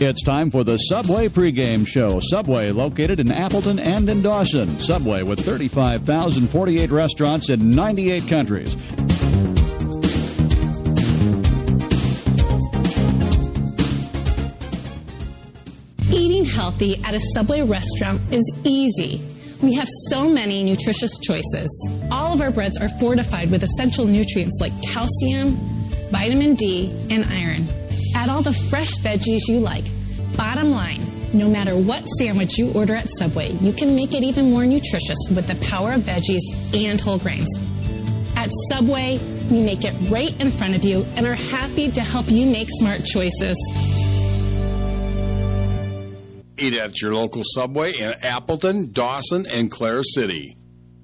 It's time for the Subway pregame show. Subway, located in Appleton and in Dawson. Subway with 35,048 restaurants in 98 countries. Eating healthy at a Subway restaurant is easy. We have so many nutritious choices. All of our breads are fortified with essential nutrients like calcium, vitamin D, and iron. Add all the fresh veggies you like. Bottom line, no matter what sandwich you order at Subway, you can make it even more nutritious with the power of veggies and whole grains. At Subway, we make it right in front of you and are happy to help you make smart choices. Eat at your local Subway in Appleton, Dawson, and Clare City.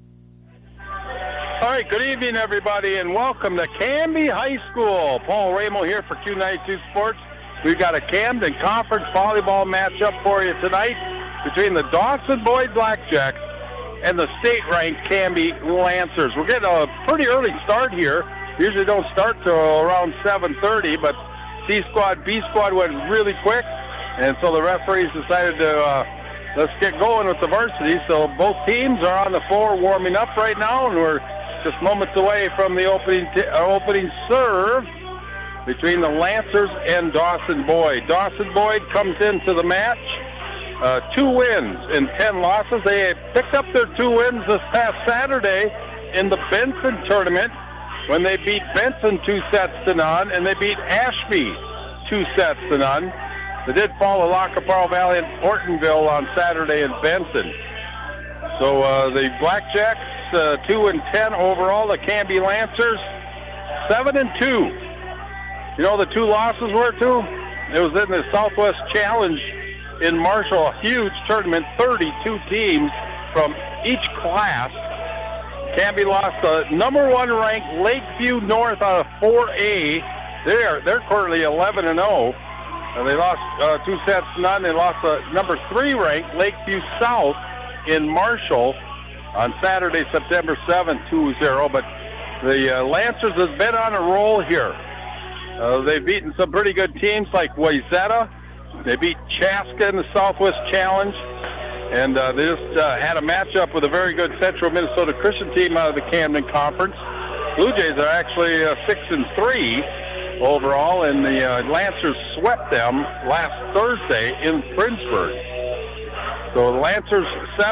All right, good evening, everybody, and welcome to Canby High School. Paul Ramo here for Q92 Sports. We've got a Camden Conference volleyball matchup for you tonight between the Dawson Boyd Blackjacks and the state-ranked Canby Lancers. We're getting a pretty early start here. Usually don't start till around 7:30, but C squad, B squad went really quick, and so the referees decided to let's get going with the varsity. So both teams are on the floor warming up right now, and we're just moments away from the opening serve between the Lancers and Dawson Boyd. Dawson Boyd comes into the match, 2 wins and 10 losses. They picked up their 2 wins this past Saturday in the Benson tournament when they beat Benson 2-0, and they beat Ashby 2-0. They did fall to Lacaparo Valley and Ortonville on Saturday in Benson. So the Blackjacks, 2-10 overall. The Canby Lancers, 7-2. You know the 2 losses were to? It was in the Southwest Challenge in Marshall, a huge tournament, 32 teams from each class. Canby lost the number 1 ranked Lakeview North out of 4A. They're currently 11-0. They lost 2-0. They lost the number 3 ranked Lakeview South in Marshall on Saturday, September 7th, 2-0. But the Lancers has been on a roll here. They've beaten some pretty good teams like Wayzata. They beat Chaska in the Southwest Challenge. And they just had a matchup with a very good Central Minnesota Christian team out of the Camden Conference. Blue Jays are actually 6-3 overall, and the Lancers swept them last Thursday in Princeburg. So the Lancers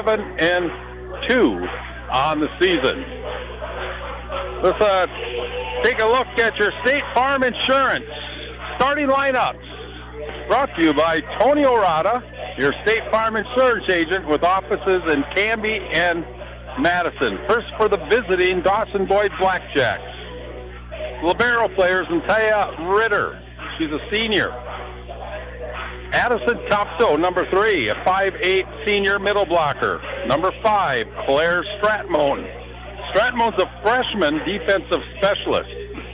7-2 on the season. Let's take a look at your State Farm Insurance starting lineups. Brought to you by Tony Orada, your State Farm Insurance agent with offices in Canby and Madison. First for the visiting Dawson Boyd Blackjacks. Libero players, Taya Ritter. She's a senior. Addison Topso, number 3, a 5'8" senior middle blocker. Number 5, Claire Stratmone. Stratmone's a freshman defensive specialist.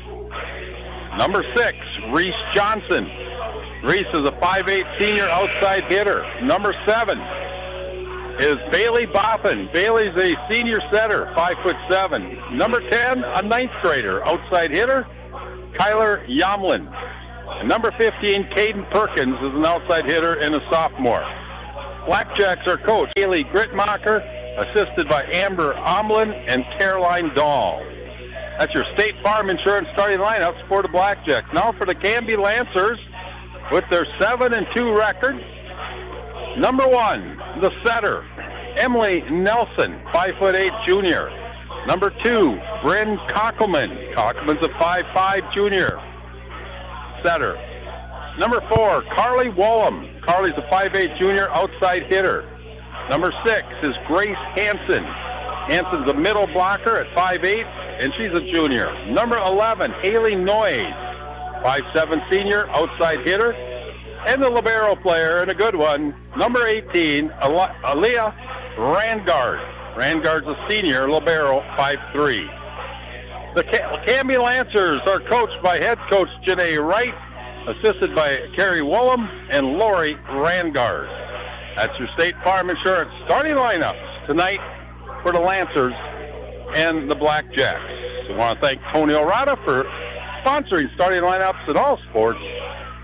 Number 6, Reese Johnson. Reese is a 5'8" senior outside hitter. Number 7 is Bailey Boffin. Bailey's a senior setter, 5'7". Number 10, a 9th grader, outside hitter, Kyler Yomlin. And number 15, Caden Perkins, is an outside hitter and a sophomore. Blackjacks are coached Haley Gritmacher, assisted by Amber Omlin and Caroline Dahl. That's your State Farm Insurance starting lineups for the Blackjacks. Now for the Canby Lancers with their 7-2 record. Number 1, the setter, Emily Nelson, 5'8" junior. Number 2, Bryn Kockelman. Kockelman's a 5'5" junior setter. Number 4, Carly Wallum. Carly's a 5'8" junior outside hitter. Number 6 is Grace Hansen. Hansen's a middle blocker at 5'8", and she's a junior. Number 11, Haley Noyes, 5'7" senior outside hitter. And the libero player, and a good one, number 18, Aaliyah Rangard. Rangard's a senior libero, 5'3". The Canby Lancers are coached by head coach Janae Wright, assisted by Carrie Wollum and Lori Rangard. That's your State Farm Insurance starting lineups tonight for the Lancers and the Blackjacks. I want to thank Tony Orada for sponsoring starting lineups in all sports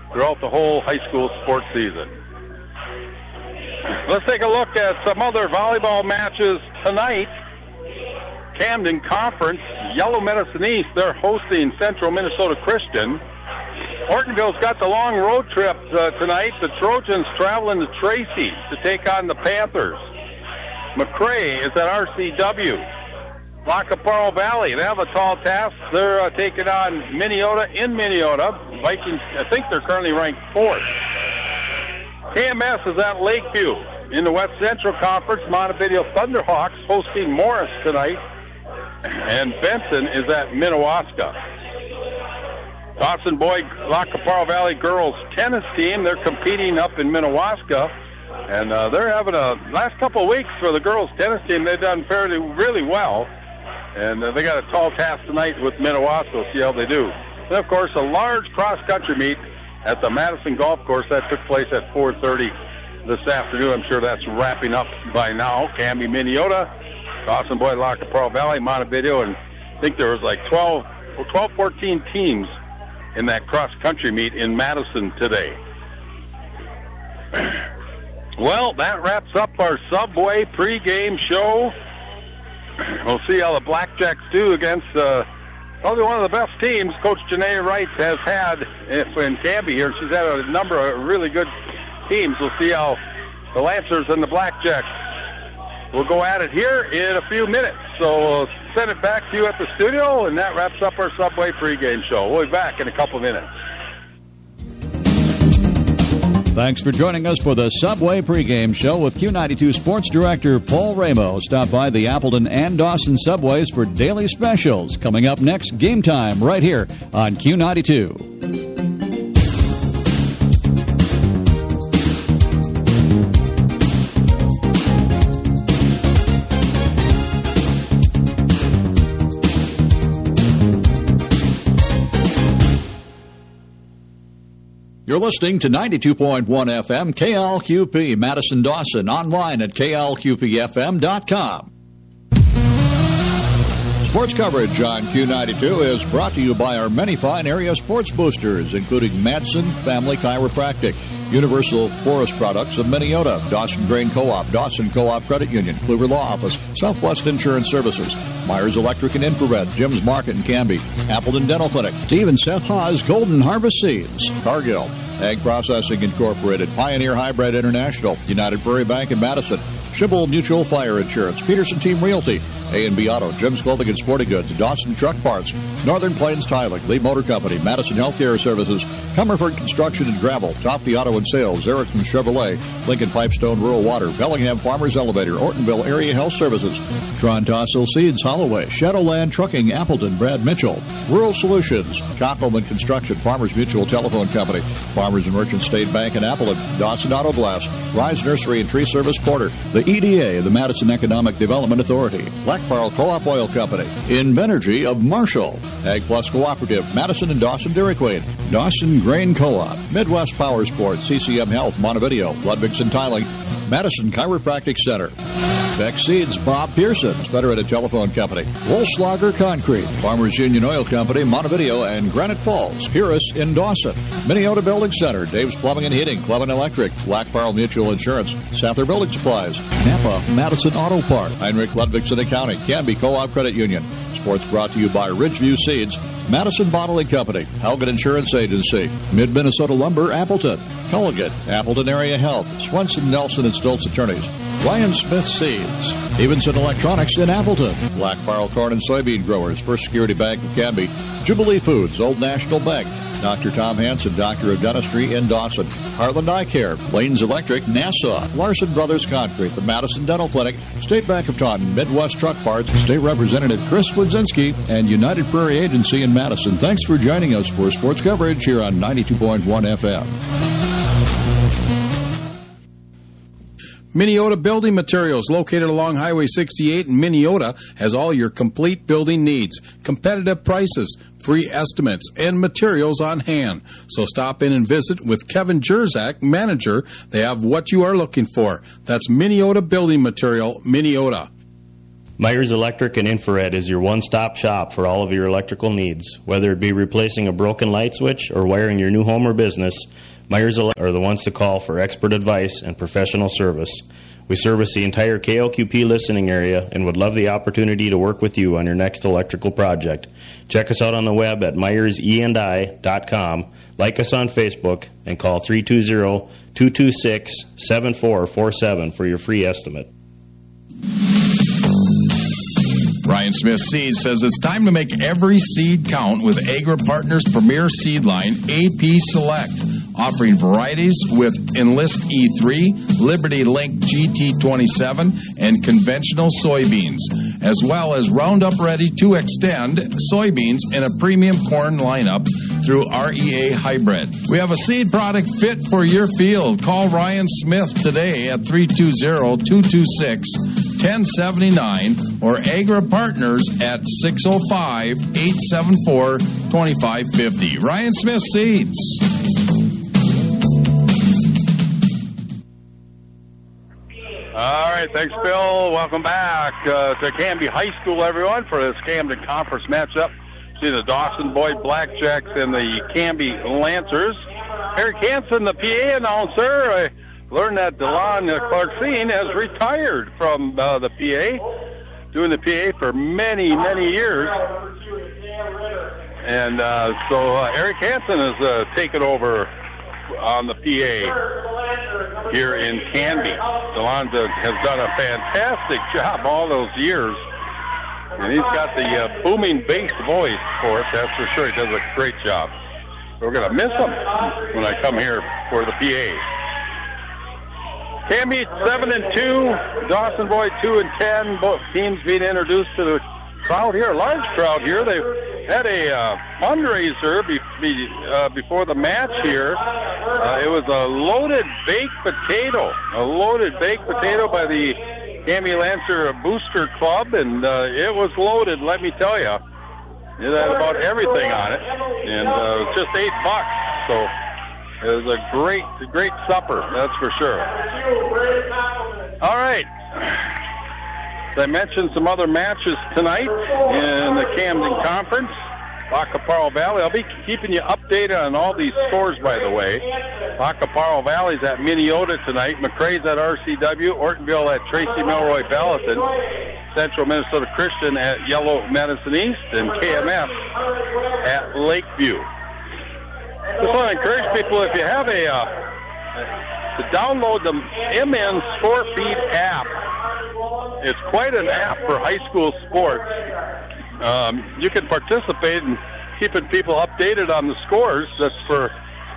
throughout the whole high school sports season. Let's take a look at some other volleyball matches tonight. Camden Conference, Yellow Medicine East, they're hosting Central Minnesota Christian. Ortonville's got the long road trip tonight. The Trojans traveling to Tracy to take on the Panthers. McRae is at RCW. Lacaparo Valley, they have a tall task. They're taking on Minneota in Minneota. Vikings, I think they're currently ranked 4th. KMS is at Lakeview. In the West Central Conference, Montevideo Thunderhawks hosting Morris tonight. And Benson is at Minnewaska. Dawson Boyd, Lacaparo Valley girls tennis team, they're competing up in Minnewaska. And they're having last couple of weeks for the girls tennis team, they've done really well. And they got a tall task tonight with Minnewaska. We'll see how they do. And, of course, a large cross-country meet at the Madison Golf Course. That took place at 4:30 this afternoon. I'm sure that's wrapping up by now. Canby, Minneota, Dawson Boyd, Lacaparo Valley, Montevideo, and I think there was like 14 teams in that cross-country meet in Madison today. Well, that wraps up our Subway pregame show. We'll see how the Blackjacks do against probably one of the best teams Coach Janae Wright has had in Canby here. She's had a number of really good teams. We'll see how the Lancers and the Blackjacks will go at it here in a few minutes. So we'll send it back to you at the studio, and that wraps up our Subway pregame show. We'll be back in a couple minutes. Thanks for joining us for the Subway pregame show with Q92 Sports Director Paul Ramos. Stop by the Appleton and Dawson Subways for daily specials. Coming up next, Game Time right here on Q92. You're listening to 92.1 FM, KLQP, Madison Dawson, online at klqpfm.com. Sports coverage on Q92 is brought to you by our many fine area sports boosters, including Madsen Family Chiropractic, Universal Forest Products of Minneota, Dawson Grain Co-op, Dawson Co-op Credit Union, Kluver Law Office, Southwest Insurance Services, Myers Electric and Infrared, Jim's Market in Canby, Appleton Dental Clinic, Steve and Seth Haas Golden Harvest Seeds, Cargill, Ag Processing Incorporated, Pioneer Hybrid International, United Prairie Bank in Madison, Schibble Mutual Fire Insurance, Peterson Team Realty, A&B Auto, Jim's Clothing and Sporting Goods, Dawson Truck Parts, Northern Plains Tiling, Lee Motor Company, Madison Healthcare Services, Comerford Construction and Gravel, Tofty Auto and Sales, Erickson Chevrolet, Lincoln Pipestone Rural Water, Bellingham Farmers Elevator, Ortonville Area Health Services, Tron Tossil Seeds, Holloway, Shadowland Trucking, Appleton, Brad Mitchell, Rural Solutions, Koppelman Construction, Farmers Mutual Telephone Company, Farmers and Merchant State Bank in Appleton, Dawson Auto Glass, Rise Nursery and Tree Service Porter, the EDA, the Madison Economic Development Authority, Black Barrel Co-op Oil Company, Invenergy of Marshall, Ag Plus Cooperative, Madison and Dawson Dairy Queen, Dawson Grain Co-op, Midwest Power Sports, CCM Health, Montevideo, Ludwigson Tiling, Madison Chiropractic Center, Beck Seeds, Bob Pearson's Federated Telephone Company, Wolfslager Concrete, Farmers Union Oil Company, Montevideo and Granite Falls, Purus in Dawson, Minneota Building Center, Dave's Plumbing and Heating, Clevin Electric, Black Barrel Mutual Insurance, Sather Building Supplies, Napa, Madison Auto Park, Heinrich Ludwigson Accounting, Canby Co-op Credit Union. Sports brought to you by Ridgeview Seeds, Madison Bottling Company, Helget Insurance Agency, Mid-Minnesota Lumber, Appleton, Culligan, Appleton Area Health, Swenson, Nelson and Stoltz Attorneys, Ryan Smith Seeds, Evenson Electronics in Appleton, Black Barrel Corn and Soybean Growers, First Security Bank of Canby, Jubilee Foods, Old National Bank, Dr. Tom Hansen, Doctor of Dentistry in Dawson, Heartland Eye Care, Lanes Electric, Nassau, Larson Brothers Concrete, the Madison Dental Clinic, State Bank of Taunton, Midwest Truck Parts, State Representative Chris Wodzinski, and United Prairie Agency in Madison. Thanks for joining us for sports coverage here on 92.1 FM. Minneota Building Materials, located along Highway 68 in Minneota, has all your complete building needs, competitive prices, free estimates, and materials on hand. So stop in and visit with Kevin Jerzak, manager. They have what you are looking for. That's Minneota Building Material, Minneota. Myers Electric and Infrared is your one-stop shop for all of your electrical needs. Whether it be replacing a broken light switch or wiring your new home or business, Myers Electric are the ones to call for expert advice and professional service. We service the entire KLQP listening area and would love the opportunity to work with you on your next electrical project. Check us out on the web at myersendi.com, like us on Facebook, and call 320-226-7447 for your free estimate. Ryan Smith Seeds says it's time to make every seed count with Agri Partners' premier seed line, AP Select, offering varieties with Enlist E3, Liberty Link GT27, and conventional soybeans, as well as Roundup Ready to Extend soybeans in a premium corn lineup through REA Hybrid. We have a seed product fit for your field. Call Ryan Smith today at 320-226-1079 or Agri Partners at 605-874-2550. Ryan Smith Seeds. All right, thanks, Bill. Welcome back to Canby High School, everyone, for this Camden Conference matchup between the Dawson Boyd Blackjacks and the Canby Lancers. Eric Hansen, the PA announcer. I learned that DeLon Clarksine has retired from the PA, doing the PA for many, many years. And so Eric Hansen has taken over on the PA here in Canby. DeLon has done a fantastic job all those years. And he's got the booming bass voice for it, that's for sure. He does a great job. We're going to miss him when I come here for the PA. Canby 7-2, Dawson Boyd 2-10. Both teams being introduced to the crowd here, a large crowd here. They had a fundraiser before the match here. It was a loaded baked potato by the Canby Lancer Booster Club, and it was loaded, let me tell you. It had about everything on it, and it was just $8, so it was a great supper, that's for sure. All right. As I mentioned, some other matches tonight in the Camden Conference. Bacaparo Valley. I'll be keeping you updated on all these scores, by the way. Bacaparo Valley's at Minneota tonight. McRae's at RCW. Ortonville at Tracy Milroy Bellaton. Central Minnesota Christian at Yellow Medicine East. And KMF at Lakeview. Just want to encourage people, if you have to download the MN Scorefeed app. It's quite an app for high school sports. You can participate in keeping people updated on the scores. That's for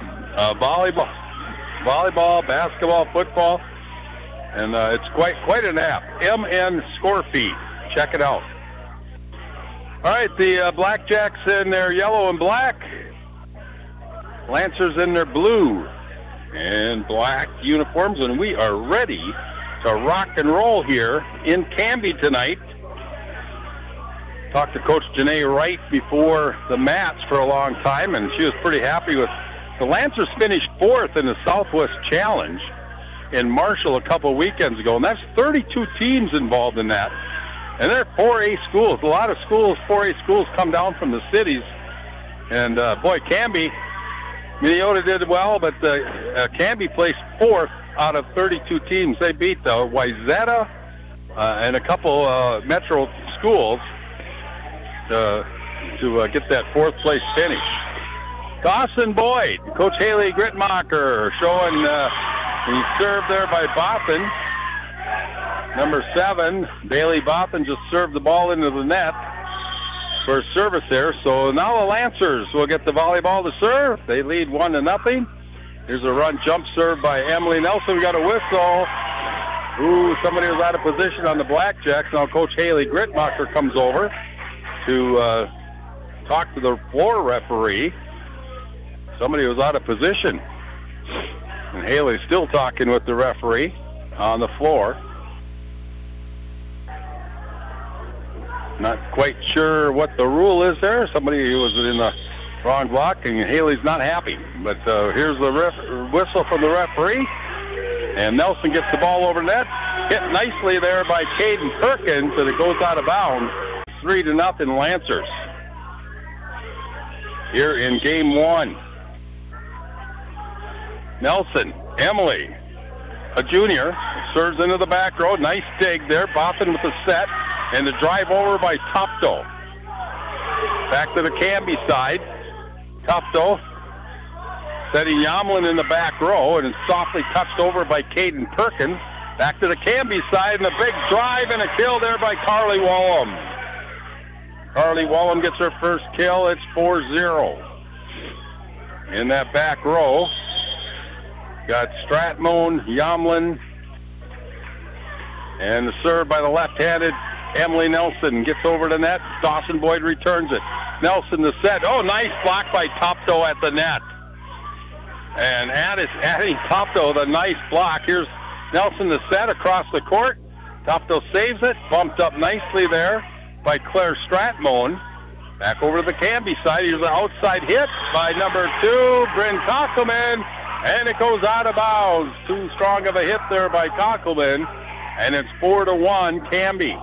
volleyball, basketball, football, and it's quite an app. MN Scorefeed. Check it out. All right, the Blackjacks in their yellow and black. Lancers in their blue and black uniforms, and we are ready to rock and roll here in Canby tonight. Talked to Coach Janae Wright before the match for a long time, and she was pretty happy with the Lancers. Finished 4th in the Southwest Challenge in Marshall a couple weekends ago, and that's 32 teams involved in that. And they're 4A schools. A lot of schools, 4A schools, come down from the cities. And, boy, Canby, Minneota did well, but Canby placed 4th out of 32 teams. They beat Wayzata and a couple metro schools to get that 4th place finish. Dawson Boyd, Coach Haley Gritmacher showing he served there by Botham. Number 7, Bailey Botham just served the ball into the net for a service there. So now the Lancers will get the volleyball to serve. They lead 1-0. Here's a run jump serve by Emily Nelson. We got a whistle. Ooh, somebody was out of position on the Blackjacks. Now Coach Haley Gritmacher comes over to talk to the floor referee. Somebody was out of position. And Haley's still talking with the referee on the floor. Not quite sure what the rule is there. Somebody was in the wrong block, and Haley's not happy. But here's the whistle from the referee. And Nelson gets the ball over net. Hit nicely there by Caden Perkins, and it goes out of bounds. 3-0 Lancers. Here in game one. Nelson, Emily, a junior, serves into the back row. Nice dig there. Boffin with the set, and the drive over by Tufto. Back to the Canby side. Tufto setting Yamlin in the back row, and it's softly touched over by Caden Perkins. Back to the Canby side, and a big drive and a kill there by Carly Wallum. Carly Wallum gets her first kill. It's 4-0. In that back row, got Stratmone, Yamlin, and the serve by the left-handed Emily Nelson gets over the net. Dawson Boyd returns it. Nelson the set. Oh, nice block by Tufto at the net. And adding Tufto the nice block. Here's Nelson the set across the court. Tufto saves it. Bumped up nicely there by Claire Stratmone. Back over to the Canby side. Here's an outside hit by number 2, Bryn Cockleman. And it goes out of bounds. Too strong of a hit there by Cockleman. And it's 4-1 Canby.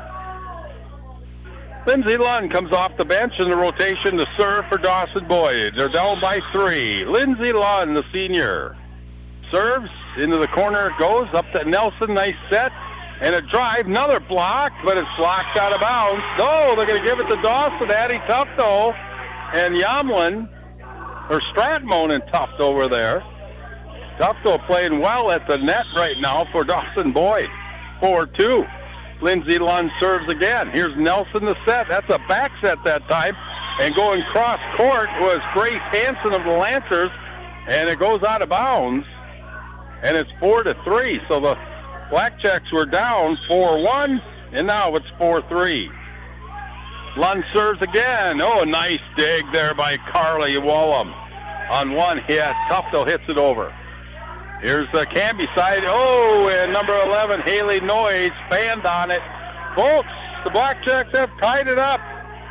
Lindsay Lund comes off the bench in the rotation to serve for Dawson Boyd. They're down by 3. Lindsay Lund, the senior, serves into the corner. It goes up to Nelson. Nice set. And a drive. Another block, but it's blocked out of bounds. No, they're going to give it to Dawson. Addie Tufto and Yamlin, or Stratmone and Tufto over there. Tufto playing well at the net right now for Dawson Boyd. 4-2. Lindsay Lund serves again. Here's Nelson the set. That's a back set that time. And going cross court was Grace Hansen of the Lancers. And it goes out of bounds. And it's 4-3. So the Blackjacks were down 4-1. And now it's 4-3. Lund serves again. Oh, a nice dig there by Carly Wallum. On one hit, Tufto hits it over. Here's the Canby side. Oh, and number 11, Haley Noyes, fanned on it. Folks, the Blackjacks have tied it up.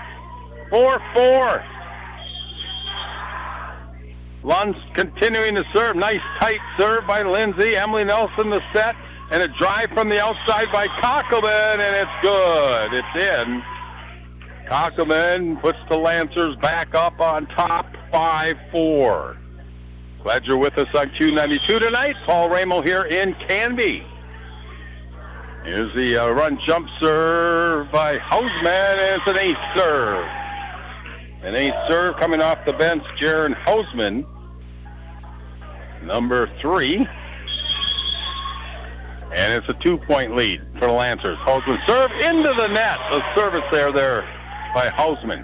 4-4. Lund's continuing to serve. Nice tight serve by Lindsay. Emily Nelson the set. And a drive from the outside by Cockleman, and it's good. It's in. Cockleman puts the Lancers back up on top, 5-4. Glad you're with us on Q92 tonight. Paul Ramo here in Canby. Here's the run jump serve by Hausman, and it's an ace serve. An ace serve coming off the bench, Jaron Hausman, number 3. And it's a 2-point lead for the Lancers. Hausman serve into the net. The service there by Hausman.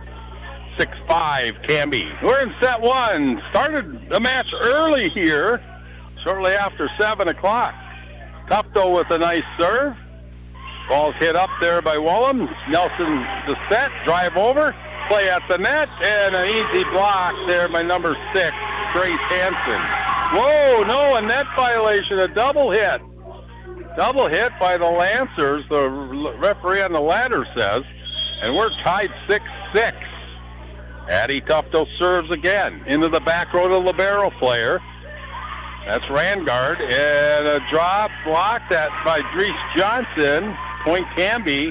6-5 Canby. We're in set 1. Started the match early here, shortly after 7 o'clock. Tufto with a nice serve. Ball's hit up there by Wallum. Nelson the set, drive over, play at the net, and an easy block there by number 6, Grace Hansen. Whoa, no, a net violation, a double hit. Double hit by the Lancers, the referee on the ladder says, and we're tied 6-6. Addie Tufto serves again into the back row to libero player. That's Rangard, and a drop blocked by Dries Johnson. Point Canby.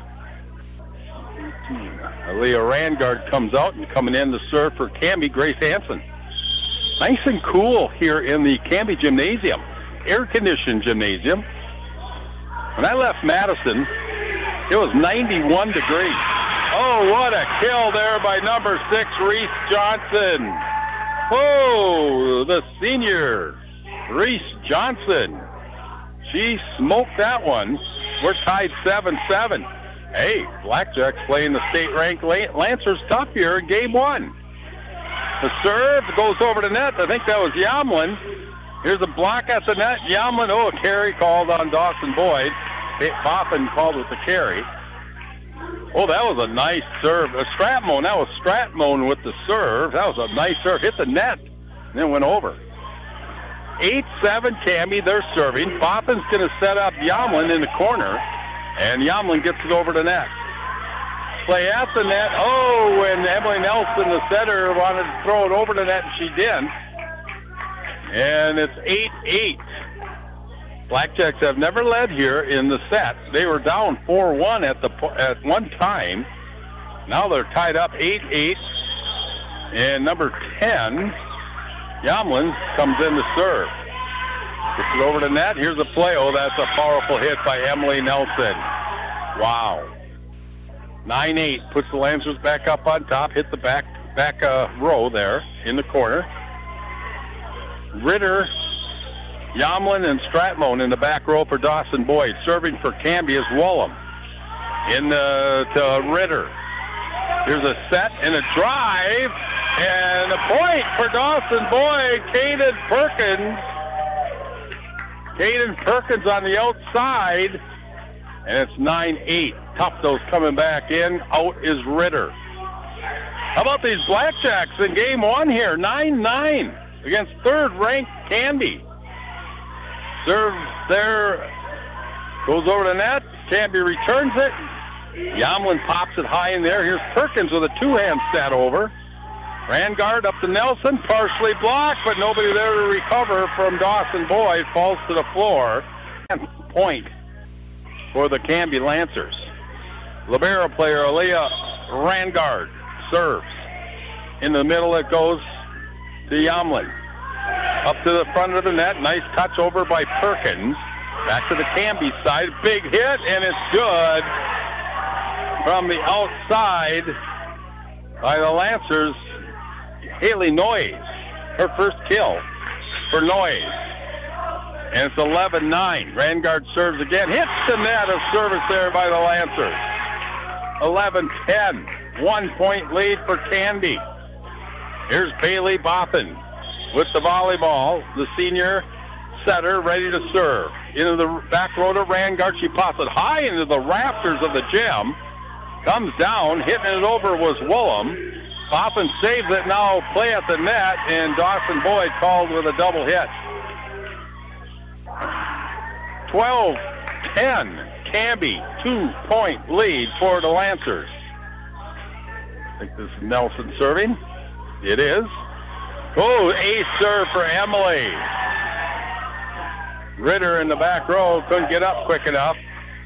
Leah Rangard comes out, and coming in to serve for Canby, Grace Hansen. Nice and cool here in the Canby Gymnasium. Air-conditioned gymnasium. When I left Madison, it was 91 degrees. Oh, what a kill there by number 6, Reese Johnson. Whoa, the senior, Reese Johnson. She smoked that one. We're tied 7-7. Hey, Blackjacks playing the state-ranked Lancers tough here in game 1. The serve goes over the net. I think that was Yamlin. Here's a block at the net. Yamlin, a carry called on Dawson Boyd. Boffin called with the carry. Oh, that was a nice serve. Stratmone, that was Stratmone with the serve. That was a nice serve. Hit the net and then went over. 8-7 Canby, they're serving. Boffin's going to set up Yamlin in the corner, and Yamlin gets it over the net. Play at the net. Oh, and Emily Nelson, the setter, wanted to throw it over the net, and she did. And it's 8-8. Blackjacks have never led here in the set. They were down 4-1 at one time. Now they're tied up 8-8. And number 10, Yamlin, comes in to serve. Gets it over the net. Here's a play. Oh, that's a powerful hit by Emily Nelson. Wow. 9-8 puts the Lancers back up on top. Hit the back row there in the corner. Ritter, Yamlin, and Stratmone in the back row for Dawson Boyd. Serving for Canby is Wollum. To Ritter. Here's a set and a drive. And a point for Dawson Boyd. Caden Perkins. Caden Perkins on the outside. And it's 9-8. Tufto's coming back in. Out is Ritter. How about these Blackjacks in game one here? 9-9 against third-ranked Canby. Serves there. Goes over the net. Canby returns it. Yamlin pops it high in there. Here's Perkins with a two-hand set over. Rangard up to Nelson. Partially blocked, but nobody there to recover from Dawson Boyd. Falls to the floor. Point for the Canby Lancers. Libero player Aaliyah Rangard serves. In the middle it goes to Yamlin. Up to the front of the net. Nice touch over by Perkins. Back to the Canby side. Big hit, and it's good. From the outside by the Lancers, Haley Noyes. Her first kill for Noyes. And it's 11-9. Rangard serves again. Hits the net of service there by the Lancers. 11-10. 1 point lead for Canby. Here's Bailey Boffin with the volleyball. The senior setter ready to serve. Into the back row to Rangard. She pops it high into the rafters of the gym. Comes down. Hitting it over was Wollum. Boffin saves it. Now play at the net. And Dawson Boyd called with a double hit. 12-10. Canby, 2 point lead for the Lancers. I think this is Nelson serving. It is. Oh, ace serve for Emily. Ritter in the back row couldn't get up quick enough.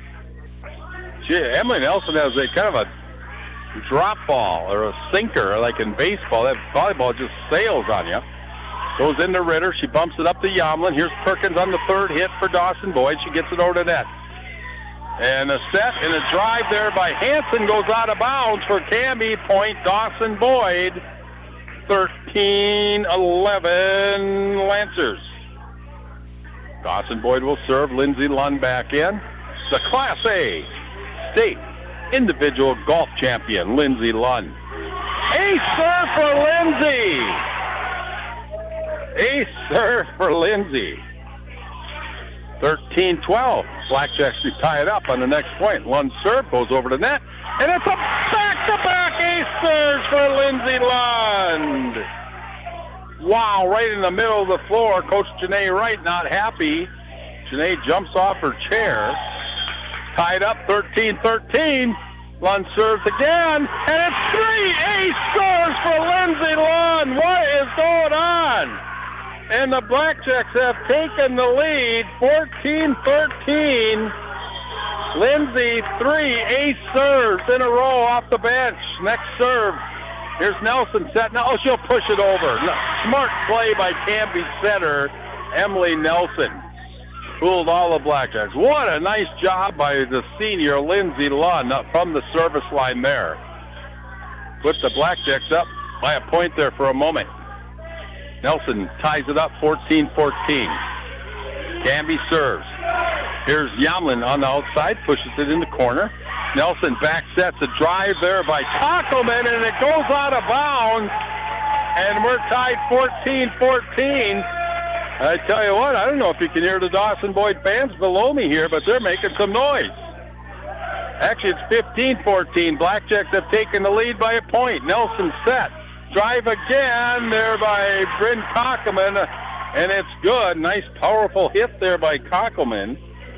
Emily Nelson has a kind of a drop ball or a sinker like in baseball. That volleyball just sails on you. Goes into Ritter. She bumps it up to Yamlin. Here's Perkins on the third hit for Dawson Boyd. She gets it over to net. And a set and a drive there by Hanson goes out of bounds for Canby. Point Dawson Boyd. 13-11 Lancers. Dawson Boyd will serve. Lindsay Lund back in. The Class A state individual golf champion, Lindsay Lund. Ace serve for Lindsay. Ace serve for Lindsay. 13-12. Blackjacks to tie it up on the next point. Lund serve goes over the net. And it's a back-to-back ace serve for Lindsay Lund. Wow, right in the middle of the floor. Coach Janae Wright not happy. Janae jumps off her chair. Tied up 13-13. Lund serves again. And it's 3 ace scores for Lindsay Lund. What is going on? And the Blackjacks have taken the lead, 14-13. Lindsay, 3 ace serves in a row off the bench. Next serve. Here's Nelson set. Now she'll push it over. Smart play by Canby center, Emily Nelson. Fooled all the Blackjacks. What a nice job by the senior, Lindsay Lund, from the service line there. Put the Blackjacks up by a point there for a moment. Nelson ties it up 14-14. Canby serves. Here's Yamlin on the outside, pushes it in the corner. Nelson back sets a drive there by Kockelman, and it goes out of bounds. And we're tied 14-14. I tell you what, I don't know if you can hear the Dawson Boyd fans below me here, but they're making some noise. Actually, it's 15-14. Blackjacks have taken the lead by a point. Nelson set. Drive again there by Bryn Kockelman, and it's good. Nice, powerful hit there by Kockelman.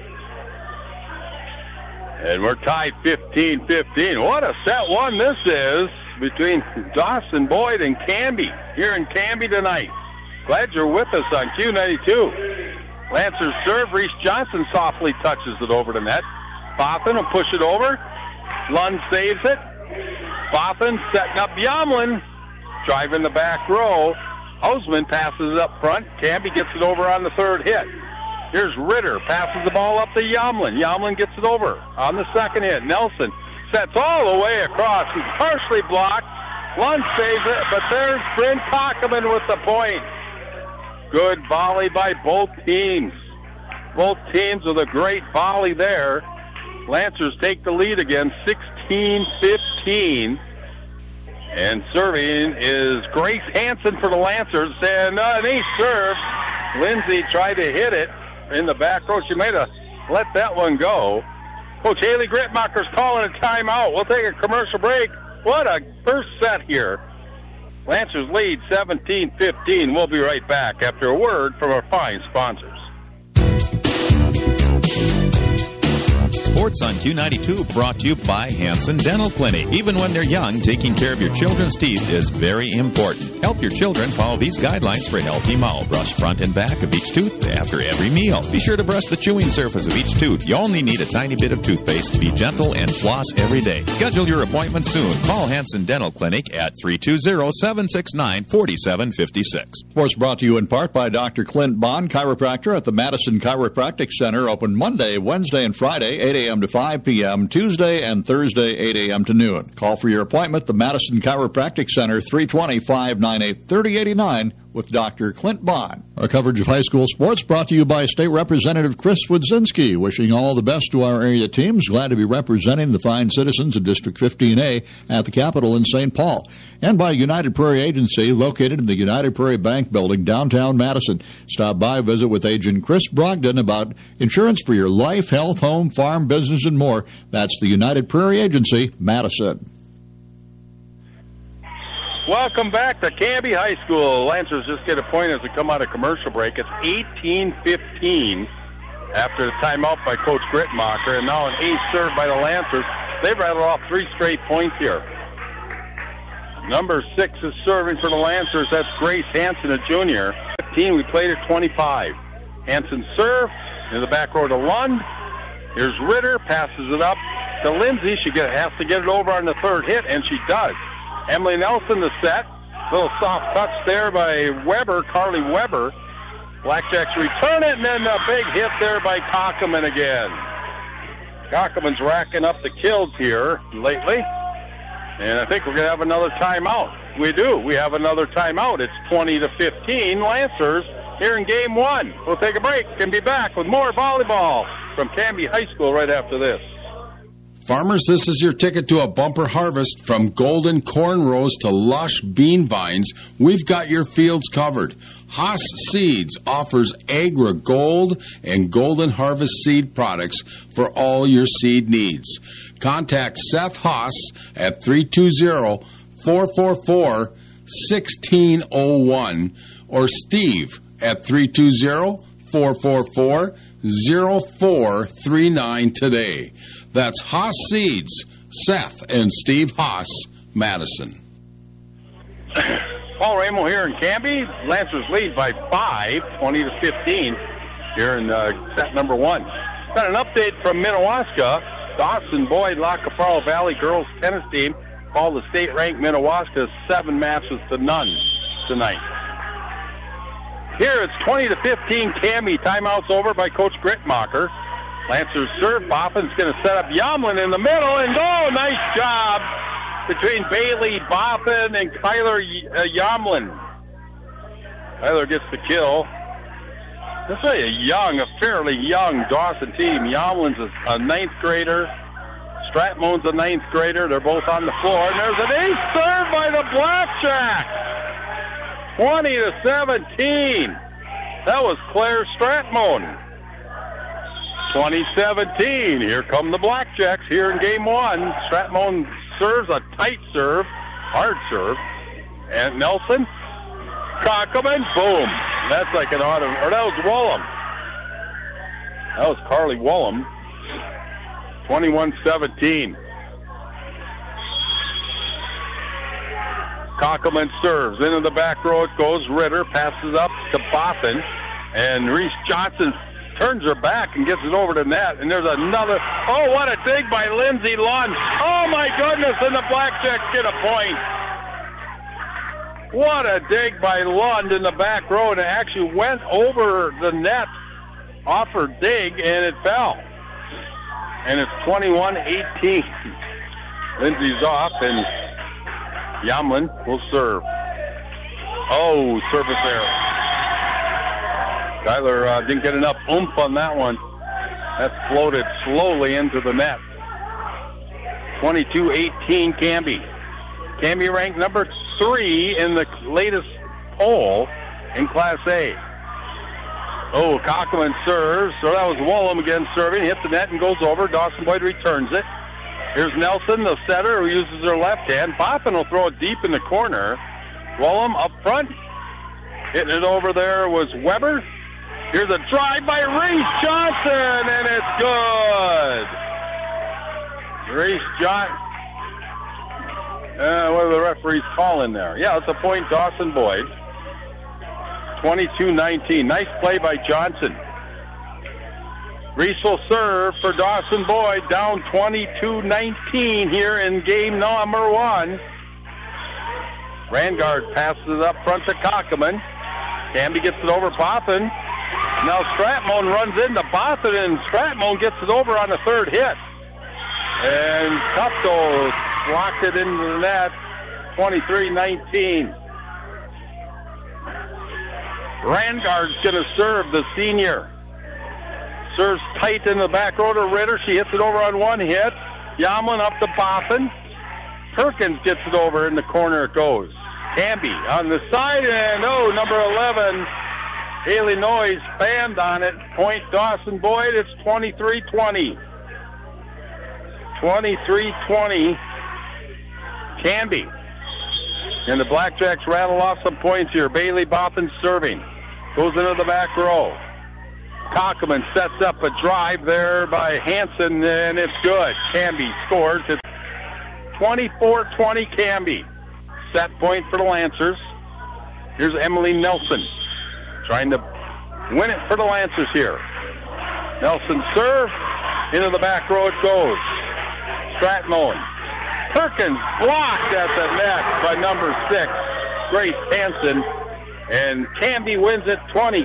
And we're tied 15-15. What a set one this is between Dawson Boyd and Canby here in Canby tonight. Glad you're with us on Q92. Lancers serve. Reese Johnson softly touches it over the net. Boffin will push it over. Lund saves it. Boffin setting up Yomlin. Driving the back row. Hausman passes it up front. Canby gets it over on the third hit. Here's Ritter. Passes the ball up to Yomlin. Yomlin gets it over on the second hit. Nelson sets all the way across. He's partially blocked. Lund saves it, but there's Bryn Cockerman with the point. Good volley by both teams. Both teams with a great volley there. Lancers take the lead again, 16-15. And serving is Grace Hansen for the Lancers. And an ace serve. Lindsay tried to hit it in the back row. She may have let that one go. Coach Haley Gritmacher's calling a timeout. We'll take a commercial break. What a first set here. Lancers lead 17-15. We'll be right back after a word from our fine sponsors. Sports on Q92 brought to you by Hansen Dental Clinic. Even when they're young, taking care of your children's teeth is very important. Help your children follow these guidelines for a healthy mouth. Brush front and back of each tooth after every meal. Be sure to brush the chewing surface of each tooth. You only need a tiny bit of toothpaste. Be gentle and floss every day. Schedule your appointment soon. Call Hansen Dental Clinic at 320-769-4756. Sports brought to you in part by Dr. Clint Bond, chiropractor at the Madison Chiropractic Center. Open Monday, Wednesday, and Friday, 8 a.m. to 5 p.m., Tuesday and Thursday, 8 a.m. to noon. Call for your appointment, the Madison Chiropractic Center, 320-598-3089 with Dr. Clint Bond. Our coverage of high school sports brought to you by State Representative Chris Wodzinski. Wishing all the best to our area teams. Glad to be representing the fine citizens of District 15A at the Capitol in St. Paul. And by United Prairie Agency, located in the United Prairie Bank Building, downtown Madison. Stop by, visit with Agent Chris Brogdon about insurance for your life, health, home, farm, business, and more. That's the United Prairie Agency, Madison. Welcome back to Canby High School. Lancers just get a point as we come out of commercial break. It's 18-15 after the timeout by Coach Gritmacher, and now an ace serve by the Lancers. They've rattled off 3 straight points here. Number 6 is serving for the Lancers. That's Grace Hansen, a junior. 15, we played at 25. Hansen serve in the back row to Lund. Here's Ritter, passes it up to Lindsay. She has to get it over on the third hit, and she does. Emily Nelson the set. Little soft touch there by Weber, Carly Weber. Blackjacks return it, and then a big hit there by Cockerman again. Cockerman's racking up the kills here lately. And I think we're going to have another timeout. We do. We have another timeout. It's 20-15 Lancers here in Game 1. We'll take a break and be back with more volleyball from Canby High School right after this. Farmers, this is your ticket to a bumper harvest. From golden corn rows to lush bean vines, we've got your fields covered. Haas Seeds offers Agra Gold and Golden Harvest seed products for all your seed needs. Contact Seth Haas at 320-444-1601 or Steve at 320-444-0439 today. That's Haas Seeds, Seth and Steve Haas, Madison. Paul Ramo here in Canby. Lancers lead by 5, 20-15 here in set number 1. Got an update from Minnewaska. Dawson Boyd Lacaparro Valley girls tennis team called the state-ranked Minnewaska 7 matches to none tonight. Here it's 20-15 Canby. Timeout's over by Coach Gritmacher. Lancers serve. Boffin's going to set up Yomlin in the middle and go. Nice job between Bailey Boffin and Kyler Yomlin. Kyler gets the kill. This is a fairly young Dawson team. Yomlin's a 9th grader. Stratmone's a 9th grader. They're both on the floor. And there's an ace serve by the Blackjacks. 20-17. That was Claire Stratmone. 2017. Here come the Blackjacks here in Game 1. Stratmone serves a tight serve, hard serve. And Nelson, Cockerman, boom. That's like an auto, or that was Wollum. That was Carly Wollum. 21-17. Cockerman serves. Into the back row it goes. Ritter passes up to Boffin. And Reese Johnson turns her back and gets it over the net. And there's another. Oh, what a dig by Lindsay Lund. Oh, my goodness. And the Blackjacks get a point. What a dig by Lund in the back row. And it actually went over the net off her dig, and it fell. And it's 21-18. Lindsay's off, and Yamlin will serve. Oh, service error. Tyler didn't get enough oomph on that one. That floated slowly into the net. 22-18 Canby. Canby ranked number 3 in the latest poll in Class A. Oh, Cockman serves. So that was Wollum again serving. Hits the net and goes over. Dawson Boyd returns it. Here's Nelson, the setter, who uses her left hand. Boffin will throw it deep in the corner. Wollum up front. Hitting it over there was Weber. Here's a drive by Reese Johnson, and it's good. Reese Johnson. What are the referees calling there? Yeah, it's a point, Dawson Boyd. 22-19. Nice play by Johnson. Reese will serve for Dawson Boyd, down 22-19 here in game number 1. Rangard passes it up front to Cockman. Canby gets it over Boffin. Now Stratmone runs into Boffin, and Stratmone gets it over on the third hit. And Tufto blocked it into the net, 23-19. Rangard's going to serve, the senior. Serves tight in the back row to Ritter. She hits it over on one hit. Yamlin up to Boffin. Perkins gets it over in the corner it goes. Canby on the side, and number 11, Haley Noyes banned on it. Point Dawson Boyd. It's 23-20. 23-20. Canby. And the Blackjacks rattle off some points here. Bailey Boffin serving. Goes into the back row. Cockman sets up a drive there by Hansen, and it's good. Canby scores. It's 24-20 Canby. Set point for the Lancers. Here's Emily Nelson trying to win it for the Lancers here. Nelson serve. Into the back row it goes. Stratmone. Perkins blocked at the net by number 6, Grace Hansen. And Canby wins it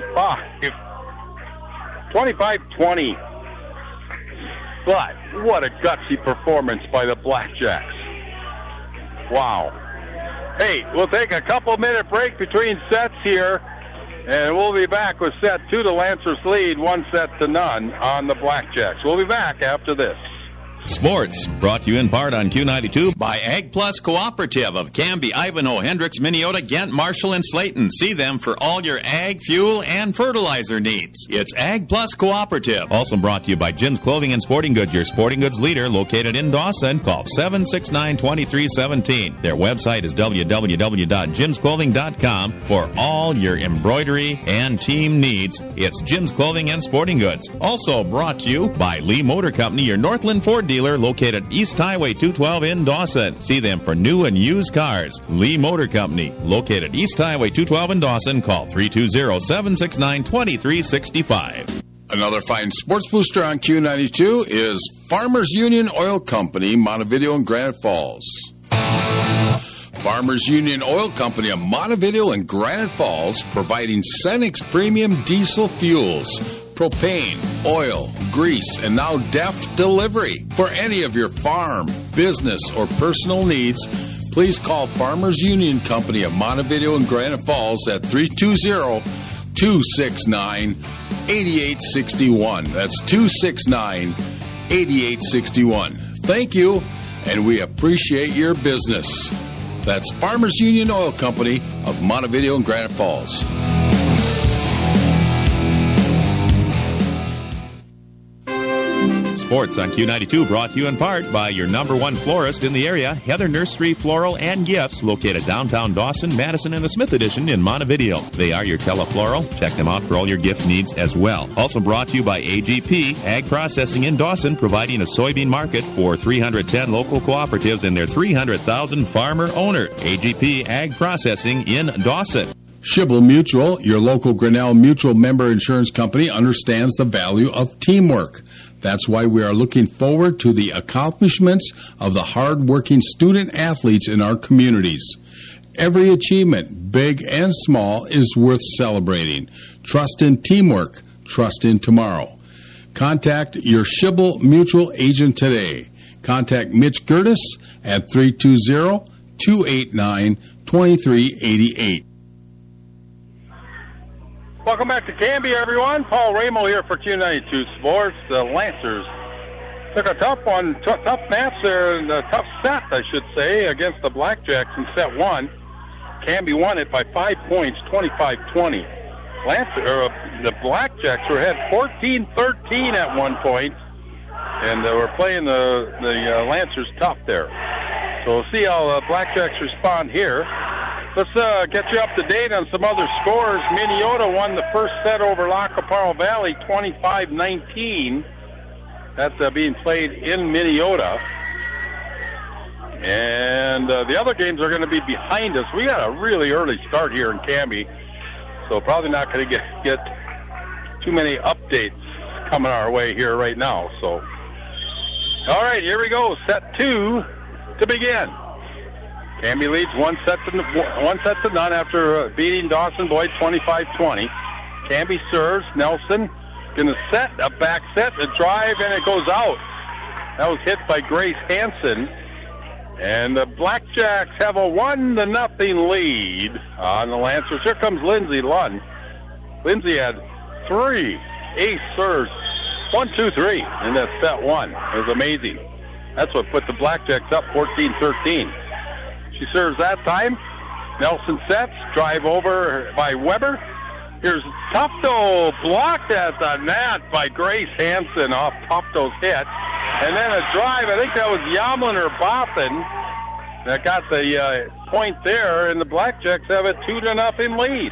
25-20. But what a gutsy performance by the Blackjacks. Wow. Hey, we'll take a couple-minute break between sets here, and we'll be back with set 2. The Lancers lead 1-0 on the Blackjacks. We'll be back after this. Sports, brought to you in part on Q92 by Ag Plus Cooperative of Canby, Ivanhoe, Hendricks, Minneota, Ghent, Marshall, and Slayton. See them for all your ag, fuel, and fertilizer needs. It's Ag Plus Cooperative. Also brought to you by Jim's Clothing and Sporting Goods, your sporting goods leader, located in Dawson. Call 769-2317. Their website is www.jimsclothing.com for all your embroidery and team needs. It's Jim's Clothing and Sporting Goods. Also brought to you by Lee Motor Company, your Northland Ford dealer located East Highway 212 in Dawson. See them for new and used cars. Lee Motor Company, located East Highway 212 in Dawson. Call 320-769-2365. Another fine sports booster on Q92 is Farmers Union Oil Company, Montevideo and Granite Falls. Farmers Union Oil Company of Montevideo and Granite Falls, providing Cenex premium diesel fuels, propane, oil, grease, and now DEF delivery. For any of your farm, business, or personal needs, please call Farmers Union Company of Montevideo and Granite Falls at 320-269-8861. That's 269-8861. Thank you, and we appreciate your business. That's Farmers Union Oil Company of Montevideo and Granite Falls. Sports on Q92 brought to you in part by your number 1 florist in the area, Heather Nursery Floral and Gifts, located downtown Dawson, Madison, and the Smith Edition in Montevideo. They are your telefloral. Check them out for all your gift needs as well. Also brought to you by AGP Ag Processing in Dawson, providing a soybean market for 310 local cooperatives and their 300,000 farmer owner. AGP Ag Processing in Dawson. Schibel Mutual, your local Grinnell Mutual member insurance company, understands the value of teamwork. That's why we are looking forward to the accomplishments of the hard-working student athletes in our communities. Every achievement, big and small, is worth celebrating. Trust in teamwork. Trust in tomorrow. Contact your Schibel Mutual agent today. Contact Mitch Gertis at 320-289-2388. Welcome back to Canby, everyone. Paul Ramo here for Q92 Sports. The Lancers took a tough match there, and a tough set, I should say, against the Blackjacks in set one. Canby won it by 5 points, 25-20. The Blackjacks were ahead 14-13 at one point, and they were playing the Lancers tough there. So we'll see how the Blackjacks respond here. Let's get you up to date on some other scores. Minneota won the first set over La Caparo Valley, 25-19. That's being played in Minneota. And the other games are going to be behind us. We got a really early start here in Canby, so probably not going to get too many updates coming our way here right now. So, all right, here we go. Set two to begin. Canby leads one set to none after beating Dawson Boyd 25-20. Canby serves. Nelson going to set a back set, a drive, and it goes out. That was hit by Grace Hansen. And the Blackjacks have a 1-0 lead on the Lancers. Here comes Lindsay Lund. Lindsay had 3 ace serves. 1, 2, 3 in that set one. It was amazing. That's what put the Blackjacks up 14-13. She serves that time. Nelson sets. Drive over by Weber. Here's Tufto blocked at the net by Grace Hansen off Tufto's hit. And then a drive. I think that was Yamlin or Boffin that got the point there. And the Blackjacks have a 2-0 lead.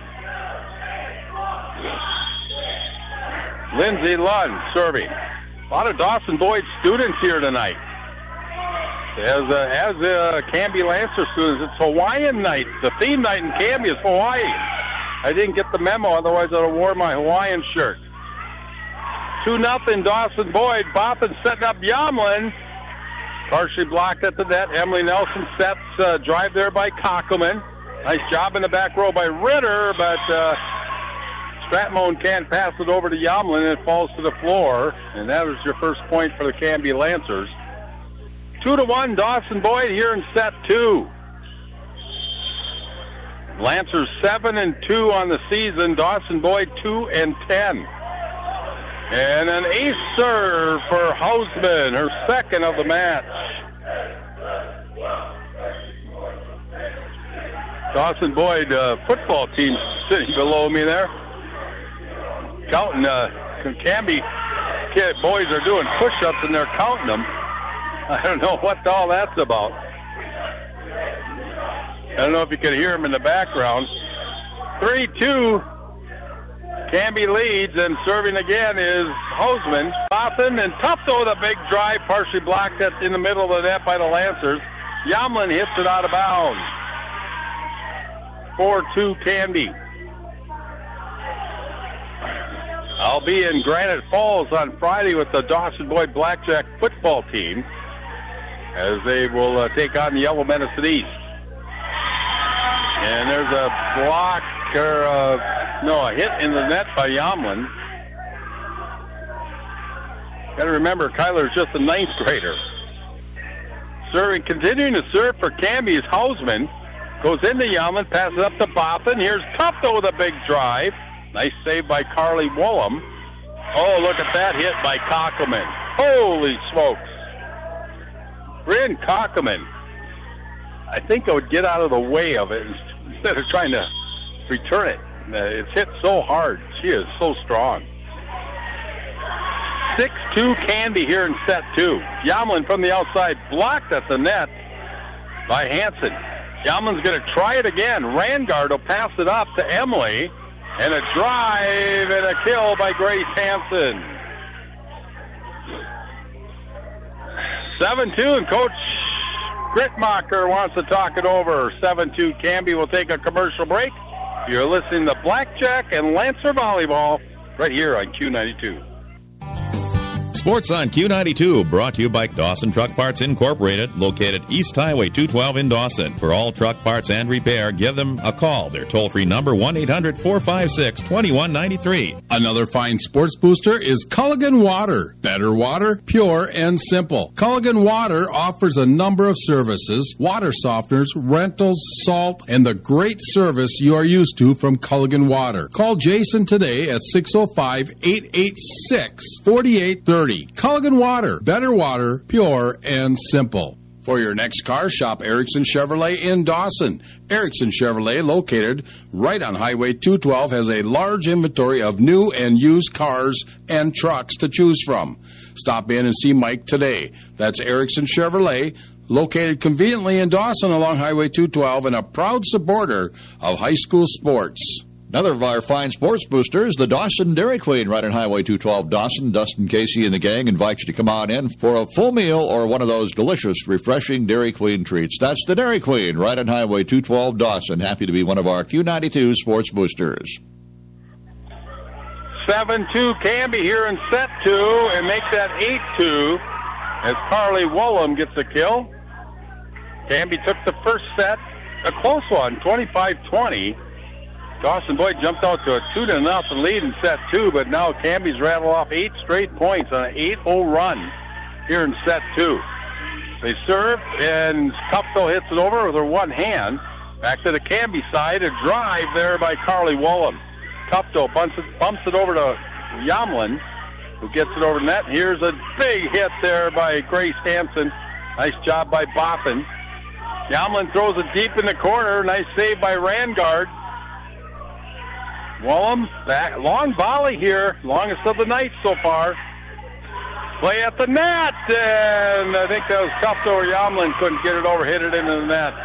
Lindsay Lund serving. A lot of Dawson Boyd students here tonight. As Canby Lancer students, it's Hawaiian night. The theme night in Canby is Hawaii. I didn't get the memo, otherwise I would have worn my Hawaiian shirt. 2-0 Dawson Boyd. Boffin setting up Yamlin. Partially blocked at the net. Emily Nelson sets drive there by Kockelman. Nice job in the back row by Ritter, but Stratmone can't pass it over to Yamlin, and it falls to the floor. And that was your first point for the Canby Lancers. 2-1 Dawson Boyd here in set two. Lancers 7-2 on the season. Dawson Boyd 2-10. And an ace serve for Hausman, her second of the match. Dawson Boyd football team sitting below me there. Counting Canby boys are doing push-ups and they're counting them. I don't know what all that's about. I don't know if you can hear him in the background. 3-2. Canby leads, and serving again is Hausman. Boffin and Tufto with a big drive, partially blocked in the middle of the net by the Lancers. Yamlin hits it out of bounds. 4-2 Canby. I'll be in Granite Falls on Friday with the Dawson Boyd Blackjack football team as they will take on the Yellow Medicine East. And there's a block, a hit in the net by Yamlin. Got to remember, Kyler's just a 9th grader. Continuing to serve for Canby is Hausman. Goes into Yamlin, passes up to Boffin. Here's Tufto with a big drive. Nice save by Carly Woolham. Oh, look at that hit by Kockelman. Holy smokes. Bryn Kockelman, I think I would get out of the way of it instead of trying to return it. It's hit so hard. She is so strong. 6-2 Canby here in set two. Yamlin from the outside blocked at the net by Hansen. Yamlin's going to try it again. Rangard will pass it up to Emily. And a drive and a kill by Grace Hansen. 7-2, and Coach Gritmacher wants to talk it over. 7-2 Canby will take a commercial break. You're listening to Blackjack and Lancer Volleyball right here on Q92. Sports on Q92, brought to you by Dawson Truck Parts Incorporated, located East Highway 212 in Dawson. For all truck parts and repair, give them a call. Their toll-free number, 1-800-456-2193. Another fine sports booster is Culligan Water. Better water, pure and simple. Culligan Water offers a number of services, water softeners, rentals, salt, and the great service you are used to from Culligan Water. Call Jason today at 605-886-4830. Culligan Water. Better water, pure and simple. For your next car, shop Erickson Chevrolet in Dawson. Erickson Chevrolet, located right on Highway 212, has a large inventory of new and used cars and trucks to choose from. Stop in and see Mike today. That's Erickson Chevrolet, located conveniently in Dawson along Highway 212 and a proud supporter of high school sports. Another of our fine sports boosters, the Dawson Dairy Queen, right on Highway 212 Dawson. Dustin Casey and the gang invite you to come on in for a full meal or one of those delicious, refreshing Dairy Queen treats. That's the Dairy Queen, right on Highway 212 Dawson. Happy to be one of our Q92 sports boosters. 7-2 Canby here in set 2 and make that 8-2 as Carly Woolham gets a kill. Canby took the first set, a close one, 25-20. Dawson Boyd jumped out to a 2-0 lead in set 2, but now Canby's rattled off 8 straight points on an 8-0 run here in set 2. They serve, and Tufto hits it over with her one hand. Back to the Canby side, a drive there by Carly Woolham. Tufto bumps it over to Yamlin, who gets it over net. Here's a big hit there by Grace Hansen. Nice job by Boffin. Yamlin throws it deep in the corner. Nice save by Rangard. Woolham, back, long volley here, longest of the night so far. Play at the net, and I think that was Tufto or Yamlin couldn't get it over, hit it into the net.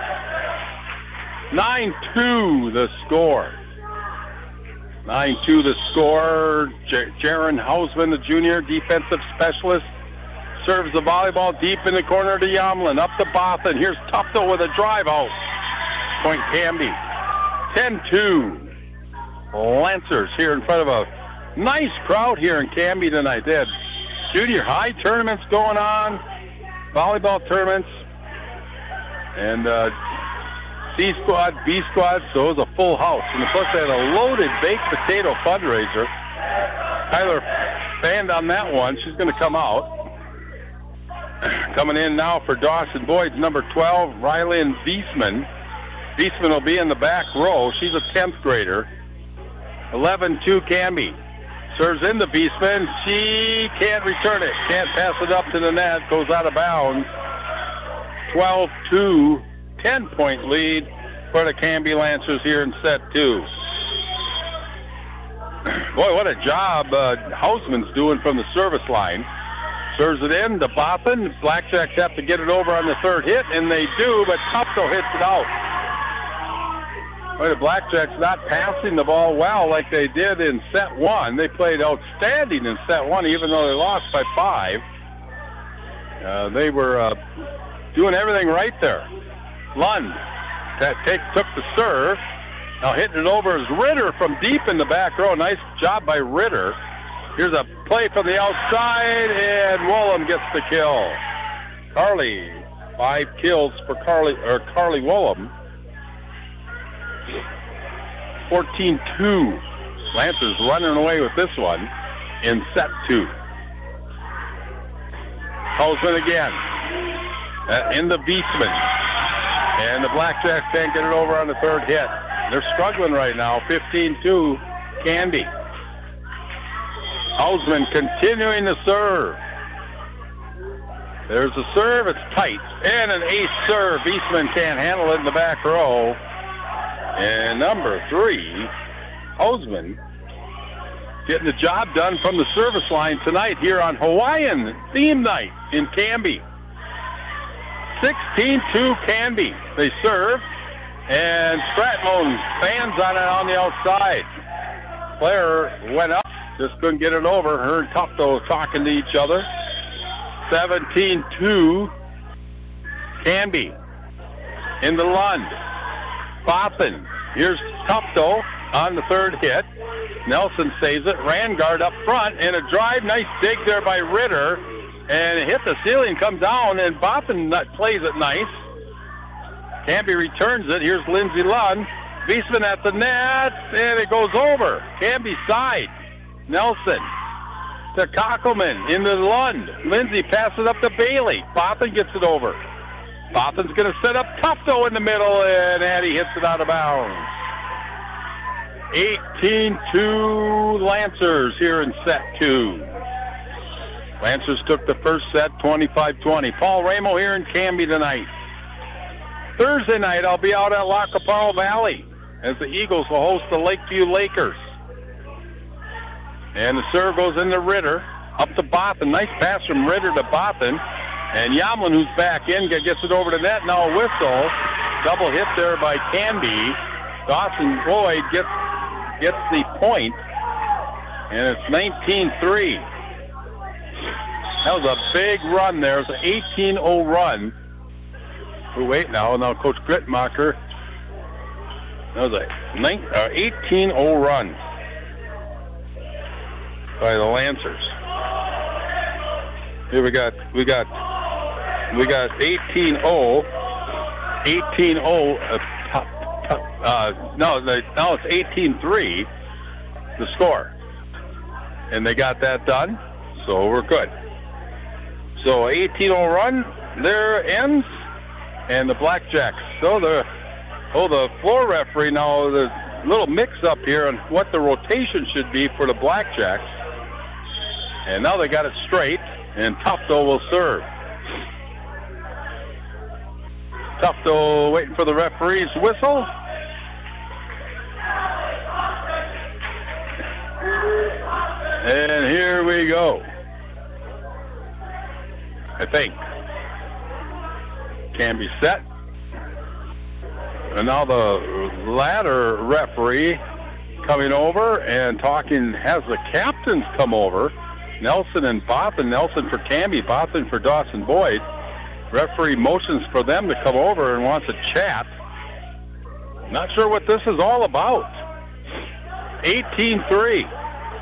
9-2 the score. 9-2 the score. Jaron Hausman, the junior defensive specialist, serves the volleyball deep in the corner to Yamlin. Up to Boffin. Here's Tufto with a drive out. Point Canby. 10-2. Lancers here in front of a nice crowd here in Canby tonight. They had junior high tournaments going on, volleyball tournaments, and C squad, B squad, so it was a full house. And plus they had a loaded baked potato fundraiser. Tyler fanned on that one. She's going to come out. Coming in now for Dawson Boyd's number 12, Rylan Beesman. Beesman will be in the back row. She's a 10th grader. 11-2 Canby. Serves into Beesman. She can't return it. Can't pass it up to the net. Goes out of bounds. 12-2. 10-point lead for the Canby Lancers here in set 2. Boy, what a job Hausman's doing from the service line. Serves it in to Boffin. Blackjacks have to get it over on the third hit, and they do, but Tufto hits it out. Boy, the Blackjacks not passing the ball well like they did in set 1. They played outstanding in set 1, even though they lost by 5. They were doing everything right there. Lund took the serve. Now hitting it over is Ritter from deep in the back row. Nice job by Ritter. Here's a play from the outside, and Woolham gets the kill. Carly, 5 kills for Carly Woolham. 14-2. Lancers running away with this one in set 2. Hausman again. In the Beastman. And the Blackjacks can't get it over on the third hit. They're struggling right now. 15-2 Canby. Hausman continuing to serve. There's a serve. It's tight. And an ace serve. Beastman can't handle it in the back row. And number 3, Hausman, getting the job done from the service line tonight here on Hawaiian theme night in Canby. 16-2 Canby. They serve, and Stratmon fans on it on the outside. Player went up, just couldn't get it over. Her and Tufto talking to each other. 17-2 Canby. In the Lund. Boffin. Here's Tufto on the third hit. Nelson saves it. Rangard up front, and a drive. Nice dig there by Ritter. And it hit the ceiling, come down, and Boffin plays it nice. Canby returns it. Here's Lindsey Lund. Beesman at the net, and it goes over. Canby side. Nelson to Kockelman into Lund. Lindsey passes up to Bailey. Boffin gets it over. Boffin's going to set up Tufto in the middle, and Addy hits it out of bounds. 18-2 Lancers here in set 2. Lancers took the first set 25-20. Paul Ramo here in Canby tonight. Thursday night, I'll be out at La Caparo Valley as the Eagles will host the Lakeview Lakers. And the serve goes into Ritter, up to Boffin. Nice pass from Ritter to Boffin. And Yamlin, who's back in, gets it over to net. Now a whistle. Double hit there by Canby. Dawson Boyd gets the point. And it's 19-3. That was a big run there. It was an 18-0 run. Oh, wait now. Now Coach Gritmacher. That was a 18-0 run by the Lancers. Here we got 18-0. 18-0. Now it's 18-3. The score, and they got that done. So we're good. So 18-0 run there ends, and the Blackjacks. So the floor referee now, there's a little mix-up here on what the rotation should be for the Blackjacks. And now they got it straight, and Tufto will serve. Tufto waiting for the referee's whistle. And here we go. I think. Canby set. And now the ladder referee coming over and talking, has the captains come over. Nelson and Boffin. Nelson for Canby, Boffin for Dawson Boyd. Referee motions for them to come over and wants a chat. Not sure what this is all about. 18-3.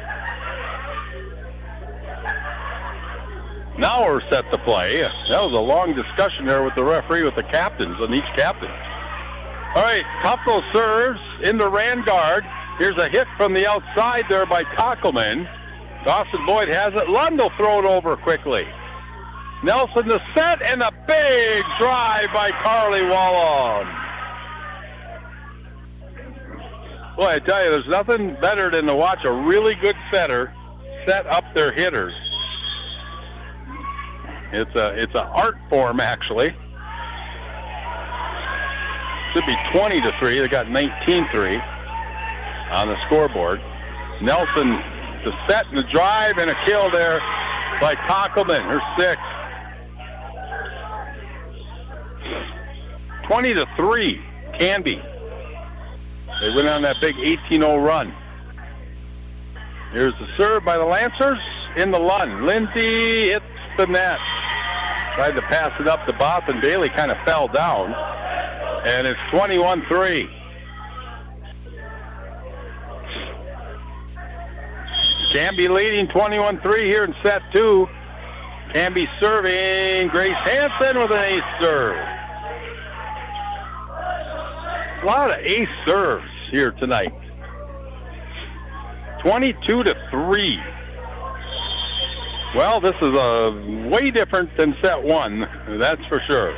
Now we're set to play. That was a long discussion there with the referee, with the captains, on each captain. All right, Tufto serves into Rangard. Here's a hit from the outside there by Kockelman. Dawson Boyd has it. Lund will throw it over quickly. Nelson the set, and a big drive by Carly Wallon. Boy, I tell you, there's nothing better than to watch a really good setter set up their hitters. It's an art form, actually. Should be 20-3. They got 19-3 on the scoreboard. Nelson the set and the drive, and a kill there by Kockelman, her sixth. 20-3, Canby. They went on that big 18-0 run. Here's the serve by the Lancers in the Lund. Lindsay hits the net. Tried to pass it up to Boffin. Bailey kind of fell down. And it's 21-3. Canby leading 21-3 here in set 2. Canby serving. Grace Hansen with an ace serve. A lot of ace serves here tonight. 22-3. Well, this is way different than set 1, that's for sure.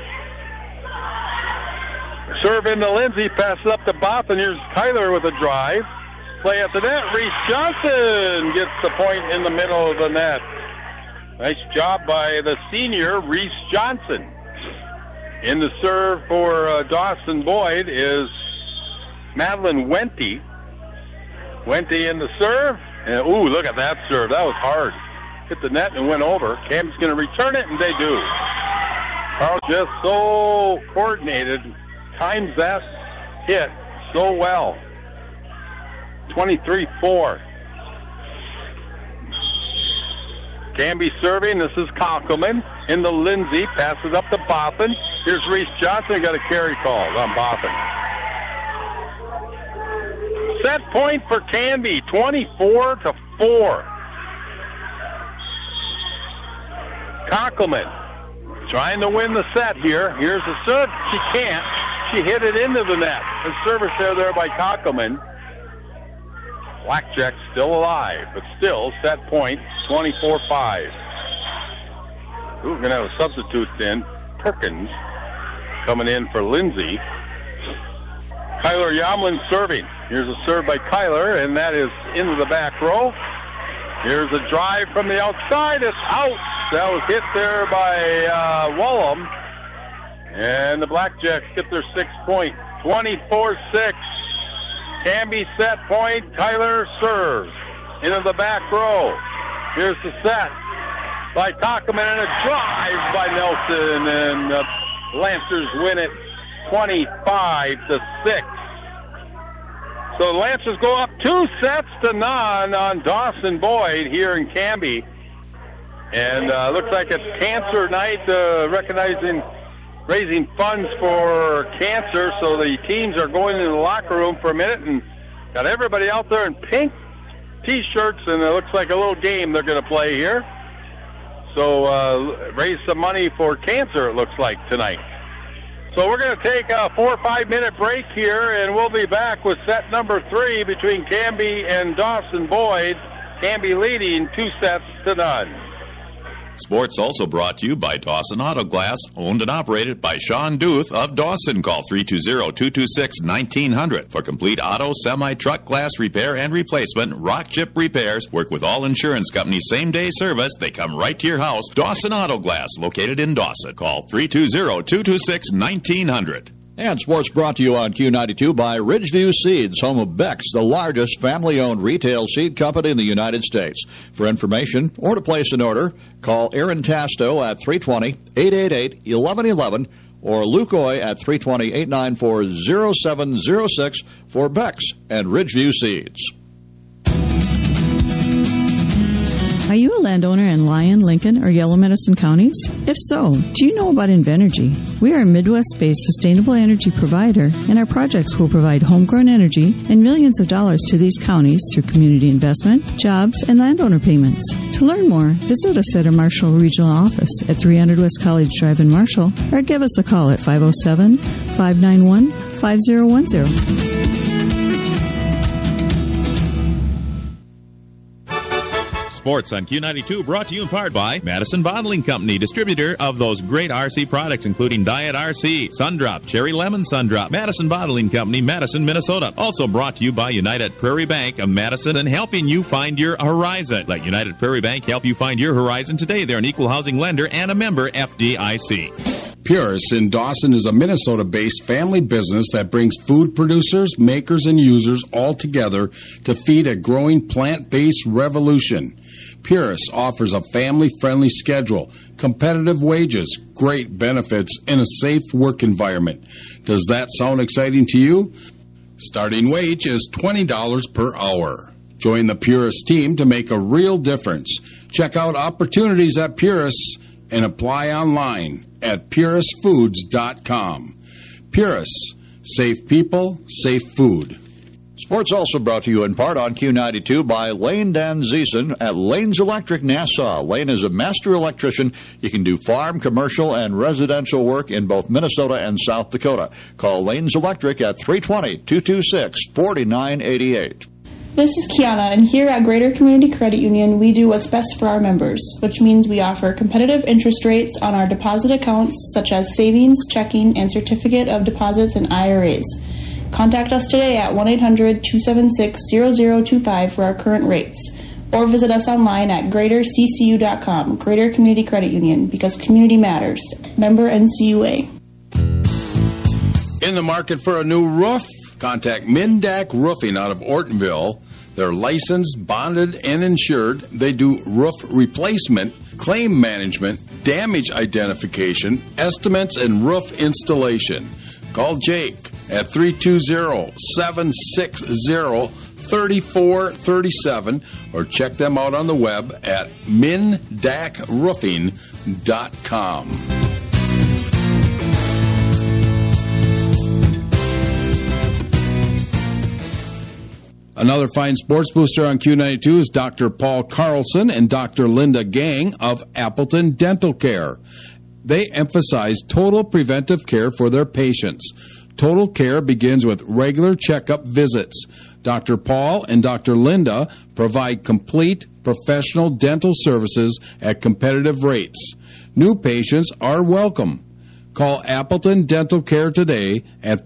Serve into Lindsay, passes up to Boffin. Here's Kyler with a drive. Play at the net. Reese Johnson gets the point in the middle of the net. Nice job by the senior, Reese Johnson. In the serve for Dawson Boyd is Madeline Wente. Wente in the serve. And, ooh, look at that serve. That was hard. Hit the net and went over. Cam's going to return it, and they do. Carl just so coordinated, times that hit so well. 23-4. Canby serving. This is Kockelman. Into Lindsay. Passes up to Boffin. Here's Reese Johnson. Got a carry call on Boffin. set point for Canby, 24-4. Conkelman trying to win the set here. Here's the serve. She can't. She hit it into the net. The service there by Conkelman. Blackjack still alive, but still set point, 24-5. We're going to have a substitute then. Perkins coming in for Lindsay. Kyler Yomlin serving. Here's a serve by Kyler, and that is into the back row. Here's a drive from the outside. It's out. That was hit there by Wallum. And the Blackjacks get their 6 point, 24-6. Canby set point. Kyler serves into the back row. Here's the set by Conkelman, and a drive by Nelson, and the Lancers win it 25-6. So the Lancers go up 2-0 on Dawson Boyd here in Canby. And looks like it's cancer night, raising funds for cancer. So the teams are going into the locker room for a minute and got everybody out there in pink T-shirts, and it looks like a little game they're going to play here. So raise some money for cancer, it looks like, tonight. So we're going to take a 4 or 5 minute break here, and we'll be back with set number 3 between Canby and Dawson Boyd. Canby leading 2-0. Sports also brought to you by Dawson Auto Glass, owned and operated by Sean Duth of Dawson. Call 320-226-1900 for complete auto, semi-truck glass repair and replacement. Rock Chip Repairs work with all insurance companies, same-day service. They come right to your house. Dawson Auto Glass, located in Dawson. Call 320-226-1900. And sports brought to you on Q92 by Ridgeview Seeds, home of Beck's, the largest family-owned retail seed company in the United States. For information or to place an order, call Aaron Tasto at 320-888-1111 or Luke Oy at 320-894-0706 for Beck's and Ridgeview Seeds. Are you a landowner in Lyon, Lincoln, or Yellow Medicine counties? If so, do you know about Invenergy? We are a Midwest-based sustainable energy provider, and our projects will provide homegrown energy and millions of dollars to these counties through community investment, jobs, and landowner payments. To learn more, visit us at our Marshall Regional Office at 300 West College Drive in Marshall, or give us a call at 507-591-5010. Sports on Q92 brought to you in part by Madison Bottling Company, distributor of those great RC products, including Diet RC, Sundrop, Cherry Lemon Sundrop. Madison Bottling Company, Madison, Minnesota. Also brought to you by United Prairie Bank of Madison and helping you find your horizon. Let United Prairie Bank help you find your horizon today. They're an equal housing lender and a member FDIC. Purus in Dawson is a Minnesota-based family business that brings food producers, makers, and users all together to feed a growing plant-based revolution. Purus offers a family-friendly schedule, competitive wages, great benefits, and a safe work environment. Does that sound exciting to you? Starting wage is $20 per hour. Join the Purus team to make a real difference. Check out opportunities at Purus and apply online at purusfoods.com. Purus, safe people, safe food. Sports also brought to you in part on Q92 by Lane Danzeason at Lane's Electric Nassau. Lane is a master electrician. You can do farm, commercial, and residential work in both Minnesota and South Dakota. Call Lane's Electric at 320-226-4988. This is Kiana, and here at Greater Community Credit Union, we do what's best for our members, which means we offer competitive interest rates on our deposit accounts, such as savings, checking, and certificate of deposits and IRAs. Contact us today at 1-800-276-0025 for our current rates, or visit us online at greaterccu.com. Greater Community Credit Union, because community matters. Member NCUA. In the market for a new roof? Contact Mindak Roofing out of Ortonville. They're licensed, bonded, and insured. They do roof replacement, claim management, damage identification, estimates, and roof installation. Call Jake at 320-760-3437 or check them out on the web at mindakroofing.com. Another fine sports booster on Q92 is Dr. Paul Carlson and Dr. Linda Gang of Appleton Dental Care. They emphasize total preventive care for their patients. Total care begins with regular checkup visits. Dr. Paul and Dr. Linda provide complete professional dental services at competitive rates. New patients are welcome. Call Appleton Dental Care today at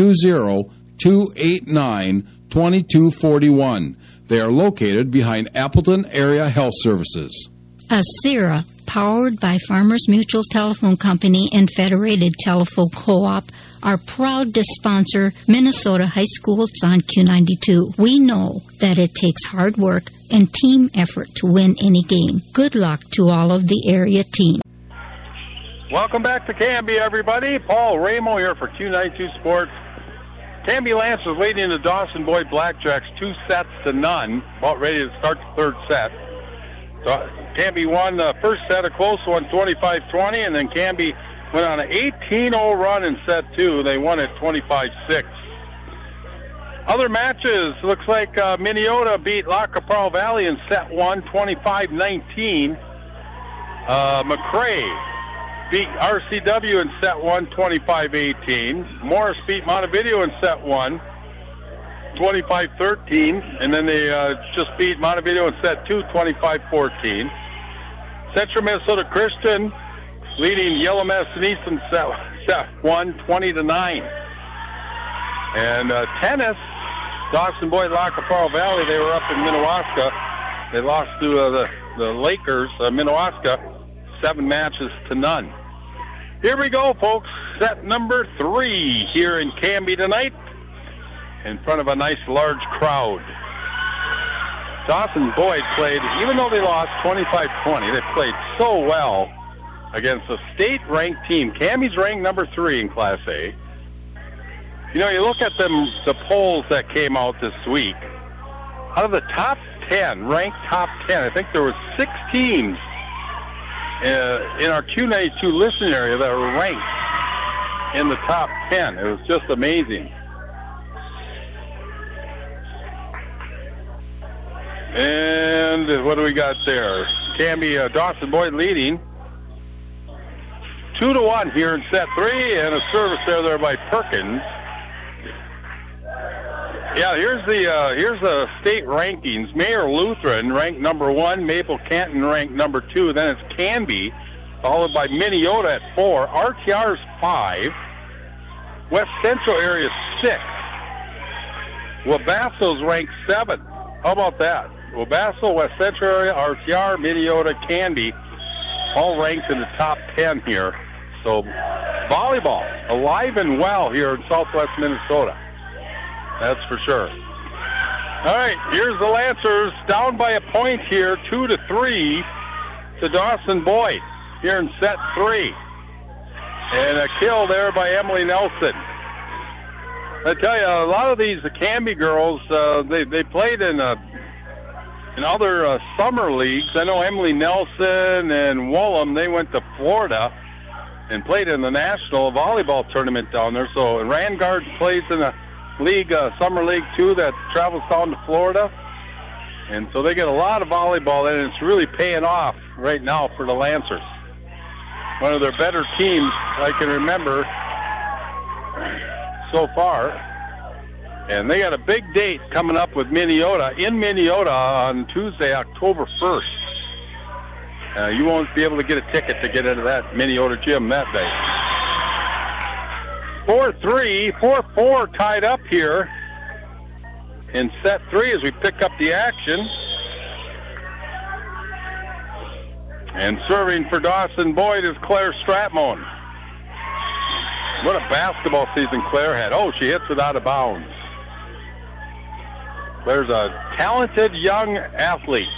320-289-2241. They are located behind Appleton Area Health Services. Acera, powered by Farmers Mutual Telephone Company and Federated Telephone Co-op, are proud to sponsor Minnesota High Schools on Q92. We know that it takes hard work and team effort to win any game. Good luck to all of the area team. Welcome back to Canby, everybody. Paul Ramo here for Q92 Sports. Canby Lancers leading the Dawson Boyd Blackjacks 2-0, about ready to start the third set. So Canby won the first set, a close one, 25-20, and then Canby went on an 18-0 run in set two. They won it 25-6. Other matches, looks like Minneota beat La Capral Valley in set one, 25-19. McRae beat RCW in set one, 25-18. Morris beat Montevideo in set one, 25-13. And then they just beat Montevideo in set two, 25-14. Central Minnesota Christian leading Yellow Medicine East in set one, 20-9. And tennis, Dawson Boyd, La Capral Valley, they were up in Minnewaska. They lost to the Lakers, Minnewaska, 7-0. Here we go, folks. Set number 3 here in Canby tonight, in front of a nice large crowd. Dawson Boyd played, even though they lost 25-20, they played so well against a state-ranked team. Canby's ranked number 3 in Class A. You know, you look at the polls that came out this week. Out of the top 10, ranked top 10, I think there were 6 teams in our Q92 listening area that were ranked in the top 10. It was just amazing. And what do we got there? Canby, Dawson Boyd leading 2-1 here in set 3, and a service there by Perkins. Yeah, here's the state rankings. Mayor Lutheran ranked number 1, Maple Canton ranked number 2, then it's Canby, followed by Minneota at 4, RTR's 5, West Central area 6, Wabasso's ranked 7. How about that? Wabasso, West Central area, RTR, Minneota, Canby, all ranked in the top 10 here. So volleyball alive and well here in southwest Minnesota. That's for sure. All right, here's the Lancers down by a point here, 2-3 to Dawson Boyd here in set 3. And a kill there by Emily Nelson. I tell you, a lot of these Canby girls, they played in other summer leagues. I know Emily Nelson and Wollum, they went to Florida and played in the national volleyball tournament down there. So Rangard plays in a league, summer league too, that travels down to Florida. And so they get a lot of volleyball, and it's really paying off right now for the Lancers. One of their better teams I can remember so far. And they got a big date coming up with Minneota, in Minneota on Tuesday, October 1st. You won't be able to get a ticket to get into that Minneota gym that day. 4-3, 4-4 tied up here in set 3 as we pick up the action. And serving for Dawson Boyd is Claire Stratmone. What a basketball season Claire had. Oh, she hits it out of bounds. Claire's a talented young athlete.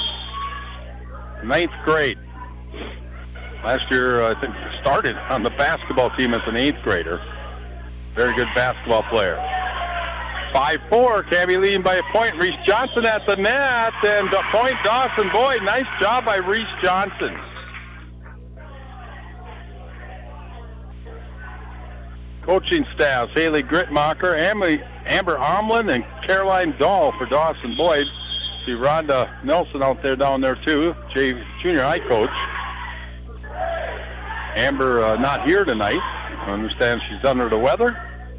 9th grade. Last year, I think, started on the basketball team as an 8th grader. Very good basketball player. 5-4, Canby leading by a point. Reese Johnson at the net, and the point Dawson Boyd. Nice job by Reese Johnson. Coaching staffs, Haley Gritmacher, Amber Omlin, and Caroline Dahl for Dawson Boyd. See Rhonda Nelson out there down there too, junior high coach. Amber not here tonight. I understand she's under the weather.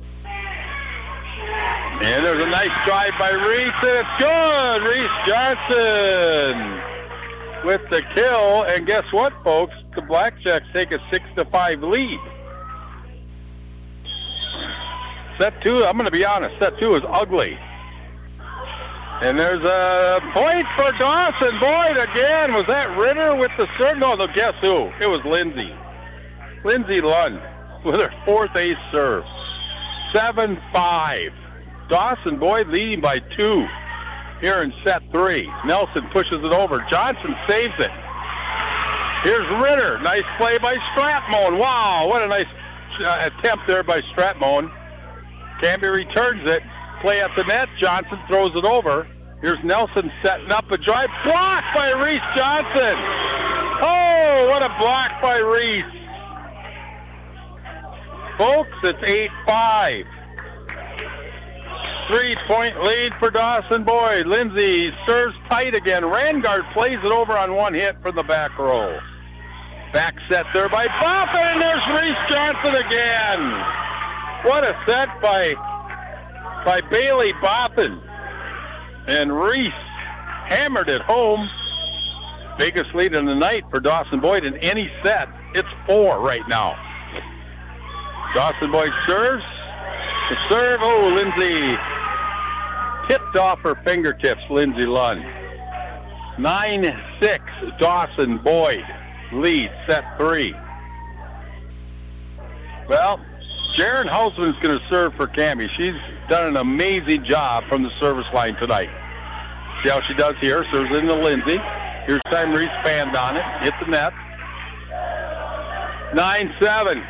And there's a nice drive by Reese, and it's good! Reese Johnson with the kill. And guess what, folks? The Blackjacks take a 6-5 lead. Set 2, I'm going to be honest, set 2 is ugly. And there's a point for Dawson Boyd again. Was that Ritter with the serve? No, guess who? It was Lindsay. Lindsay Lund with her 4th ace serve. 7-5. Dawson Boyd leading by 2 here in set 3. Nelson pushes it over. Johnson saves it. Here's Ritter. Nice play by Stratmone. Wow, what a nice attempt there by Stratmone. Canby returns it. Play at the net. Johnson throws it over. Here's Nelson setting up a drive. Blocked by Reese Johnson. Oh, what a block by Reese. Folks, it's 8-5. 3-point lead for Dawson Boyd. Lindsay serves tight again. Rangard plays it over on one hit from the back row. Back set there by Boffin, and there's Reese Johnson again. What a set by Bailey Boffin. And Reese hammered it home. Biggest lead in the night for Dawson Boyd in any set. It's 4 right now. Dawson Boyd serves. The serve, oh, Lindsay tipped off her fingertips, Lindsay Lund. 9-6, Dawson Boyd leads set 3. Well, Jaren Hausman's going to serve for Cammie. She's done an amazing job from the service line tonight. See how she does here. Serves into Lindsay. Here's time Reese fanned on it. Hit the net. 9-7.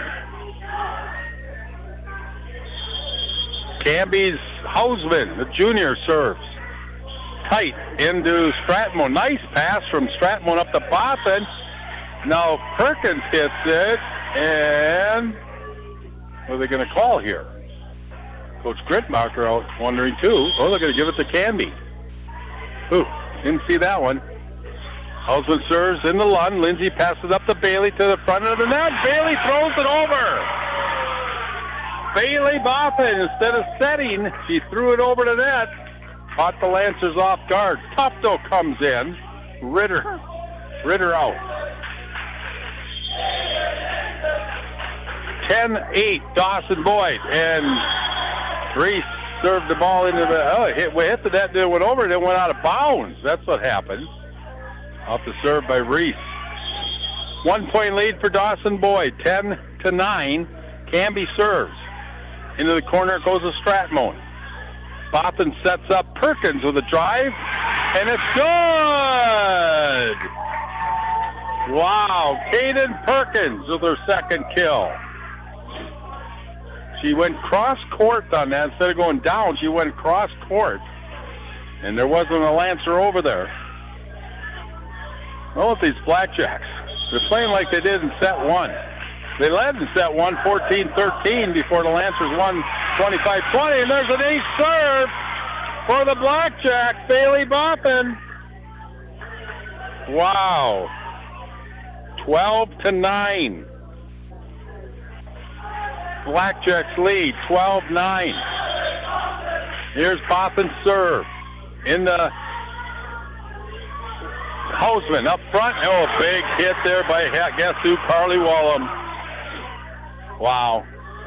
Cammie's Hausman, the junior, serves. Tight into Stratmone. Nice pass from Stratmone up to Boffin. Now Perkins hits it, and what are they going to call here? Coach Gritmacher out wondering too. Oh, they're going to give it to Cammie. Ooh, didn't see that one. Hausman serves in the Lund. Lindsay passes up to Bailey to the front of the net. Bailey throws it over. Bailey Boffin, instead of setting, she threw it over the net. Caught the Lancers off guard. Tufto comes in. Ritter out. 10-8, Dawson Boyd. And Reese served the ball into the... hit the net, then went over, then went out of bounds. That's what happened. Off the serve by Reese. 1-point lead for Dawson Boyd. 10-9. Cammie serves. Into the corner goes a Stratmone. Boffin sets up Perkins with a drive, and it's good! Wow, Caden Perkins with her second kill. She went cross-court on that. Instead of going down, she went cross-court. And there wasn't a Lancer over there. Oh, these Blackjacks. They're playing like they did in set 1. They led in set 1, 14-13, before the Lancers won 25-20. And there's an ace serve for the Blackjacks, Bailey Boffin. Wow. 12-9. Blackjacks lead, 12-9. Here's Boffin's serve. In the Hausman up front. Oh, big hit there by, guess who, Carly Wallum. Wow.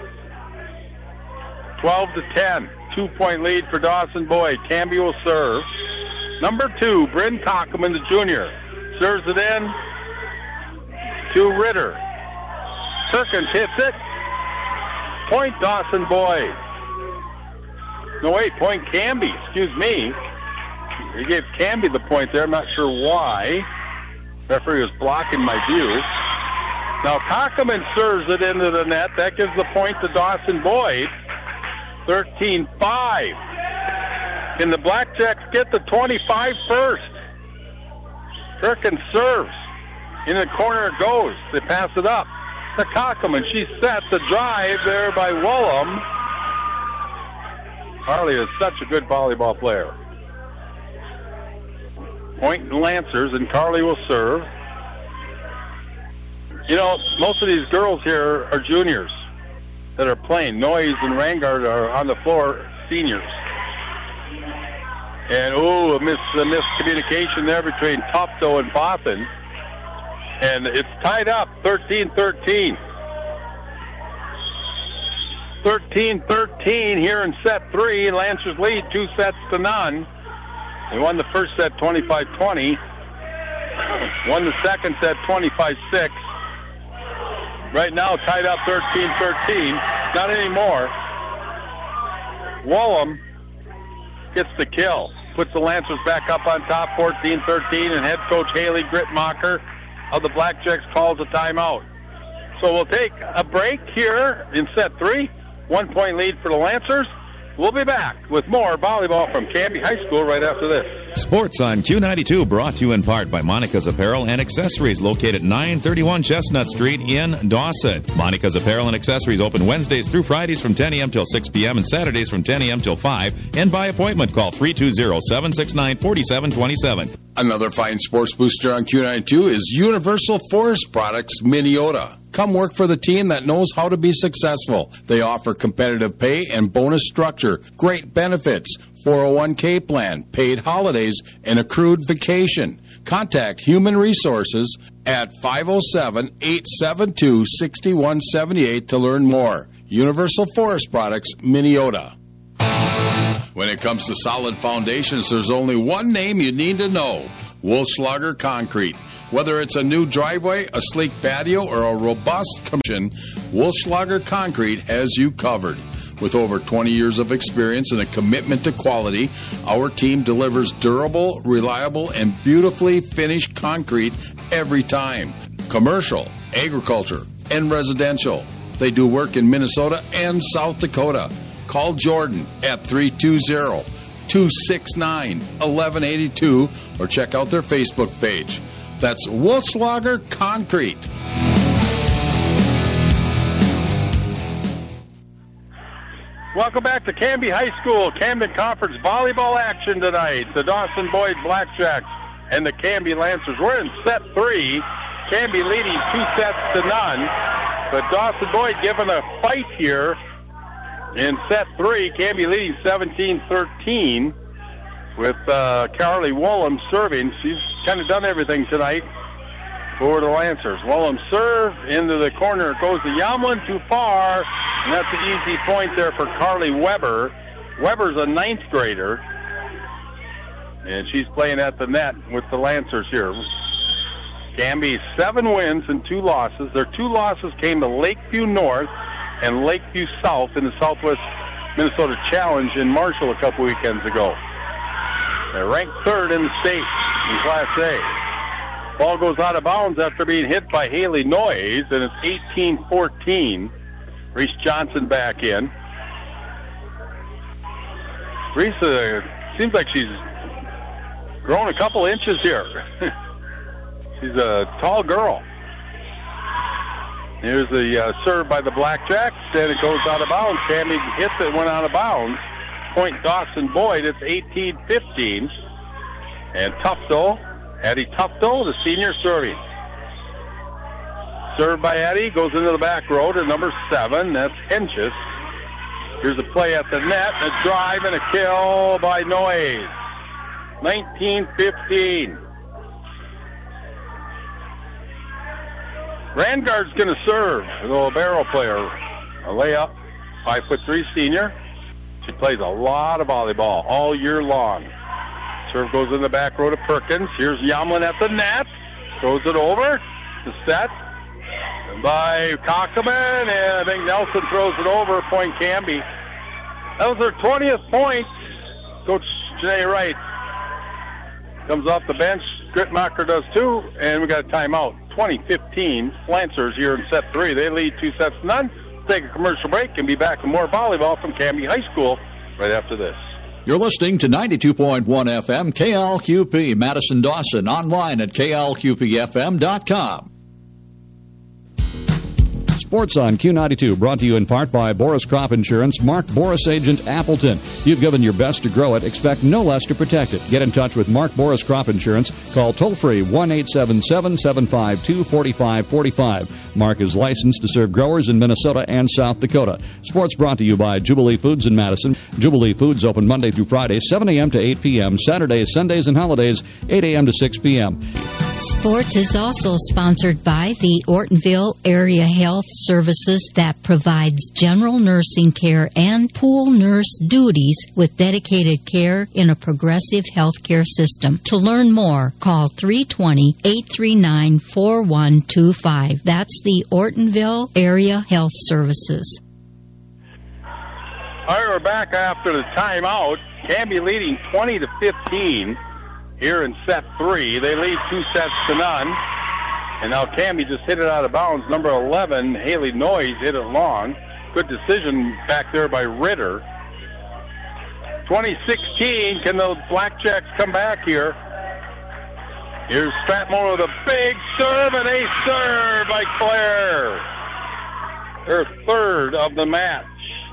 12-10. 2-point lead for Dawson Boyd. Cammie will serve. Number 2, Bryn Cockerman, the junior. Serves it in to Ritter. Perkins hits it. Point Dawson Boyd. No, wait, point Cammie. Excuse me. He gave Cammie the point there. I'm not sure why. Referee was blocking my view. Now Cockerman serves it into the net. That gives the point to Dawson Boyd. 13-5. Can the Blackjacks get the 25 first? Perkins serves. In the corner it goes. They pass it up. to Cockerman. She's set. The drive there by Willem. Carly is such a good volleyball player. Point Lancers, and Carly will serve. You know, most of these girls here are juniors that are playing. Noyes and Rangard are on the floor, seniors. And, a miscommunication there between Tufto and Bothan. And it's tied up, 13-13. 13-13 here in set 3. Lancers lead 2-0. They won the first set 25-20. Won the second set 25-6. Right now tied up 13-13. Not anymore. Wollum gets the kill. Puts the Lancers back up on top 14-13. And head coach Haley Gritmacher of the Blackjacks calls a timeout. So we'll take a break here in set 3. 1 point lead for the Lancers. We'll be back with more volleyball from Canby High School right after this. Sports on Q92 brought to you in part by Monica's Apparel and Accessories, located at 931 Chestnut Street in Dawson. Monica's Apparel and Accessories open Wednesdays through Fridays from 10 a.m. till 6 p.m. and Saturdays from 10 a.m. till 5. And by appointment, call 320-769-4727. Another fine sports booster on Q92 is Universal Forest Products Minneota. Come work for the team that knows how to be successful. They offer competitive pay and bonus structure, great benefits, 401k plan, paid holidays, and accrued vacation. Contact Human Resources at 507-872-6178 to learn more. Universal Forest Products, Minneota. When it comes to solid foundations, there's only one name you need to know: Wolfschlager Concrete. Whether it's a new driveway, a sleek patio, or a robust construction, Wolfschlager Concrete has you covered. With over 20 years of experience and a commitment to quality, our team delivers durable, reliable, and beautifully finished concrete every time. Commercial, agriculture, and residential. They do work in Minnesota and South Dakota. Call Jordan at 320-269-1182 or check out their Facebook page. That's Wolfschlager Concrete. Welcome back to Canby High School. Camden Conference volleyball action tonight. The Dawson Boyd Blackjacks and the Canby Lancers. We're in set 3. Canby leading 2-0. But Dawson Boyd giving a fight here in set 3. Canby leading 17-13 with Carly Wollum serving. She's kind of done everything tonight for the Lancers. Wollum serve into the corner. It goes to Yamlin, too far, and that's an easy point there for Carly Weber. Weber's a 9th grader, and she's playing at the net with the Lancers here. Canby 7 wins and 2 losses. Their 2 losses came to Lakeview North and Lakeview South in the Southwest Minnesota Challenge in Marshall a couple weekends ago. They're ranked 3rd in the state in Class A. Ball goes out of bounds after being hit by Haley Noyes, and it's 18-14. Reese Johnson back in. Reese seems like she's grown a couple inches here. She's a tall girl. Here's the serve by the Blackjacks, and it goes out of bounds. Tammy hits it, went out of bounds. Point Dawson Boyd, it's 18-15. And Tufto, Eddie Tufto, the senior serving. Served by Eddie, goes into the back row to number 7, that's Henches. Here's a play at the net, a drive and a kill by Noyes. 19-15. Rangard's going to serve, a little barrel player. A layup, 5'3" senior. She plays a lot of volleyball all year long. Serve goes in the back row to Perkins. Here's Yamlin at the net. Throws it over to set by Cockerman, and I think Nelson throws it over. Point Canby. That was their 20th point. Coach Janae Wright comes off the bench. Gritmacher does too, and we got a timeout. 20-15 Lancers here in set 3. They lead 2-0. Let's take a commercial break and be back with more volleyball from Canby High School right after this. You're listening to 92.1 FM KLQP Madison-Dawson, online at klqpfm.com. 92.1 FM KLQP Madison-Dawson, online at klqpfm.com. 92.1 FM KLQP Madison-Dawson, online at klqpfm.com. 92.1 FM KLQP Madison-Dawson, online at klqpfm.com. Sports on Q92, brought to you in part by Boris Crop Insurance. Mark Boris Agent Appleton. You've given your best to grow it. Expect no less to protect it. Get in touch with Mark Boris Crop Insurance. Call toll-free 1-877-752-4545. Mark is licensed to serve growers in Minnesota and South Dakota. Sports brought to you by Jubilee Foods in Madison. Jubilee Foods open Monday through Friday, 7 a.m. to 8 p.m., Saturdays, Sundays, and holidays, 8 a.m. to 6 p.m. Sports is also sponsored by the Ortonville Area Health Services that provides general nursing care and pool nurse duties with dedicated care in a progressive healthcare system. To learn more, call 320-839-4125. That's the Ortonville Area Health Services. All right, we're back after the timeout. Canby leading 20-15. Here in set 3, they lead 2-0. And now Canby just hit it out of bounds. Number 11, Haley Noyes, hit it long. Good decision back there by Ritter. 2016, can the Blackjacks come back here? Here's Stratmore with a big serve, and a serve by Claire. Her third of the match.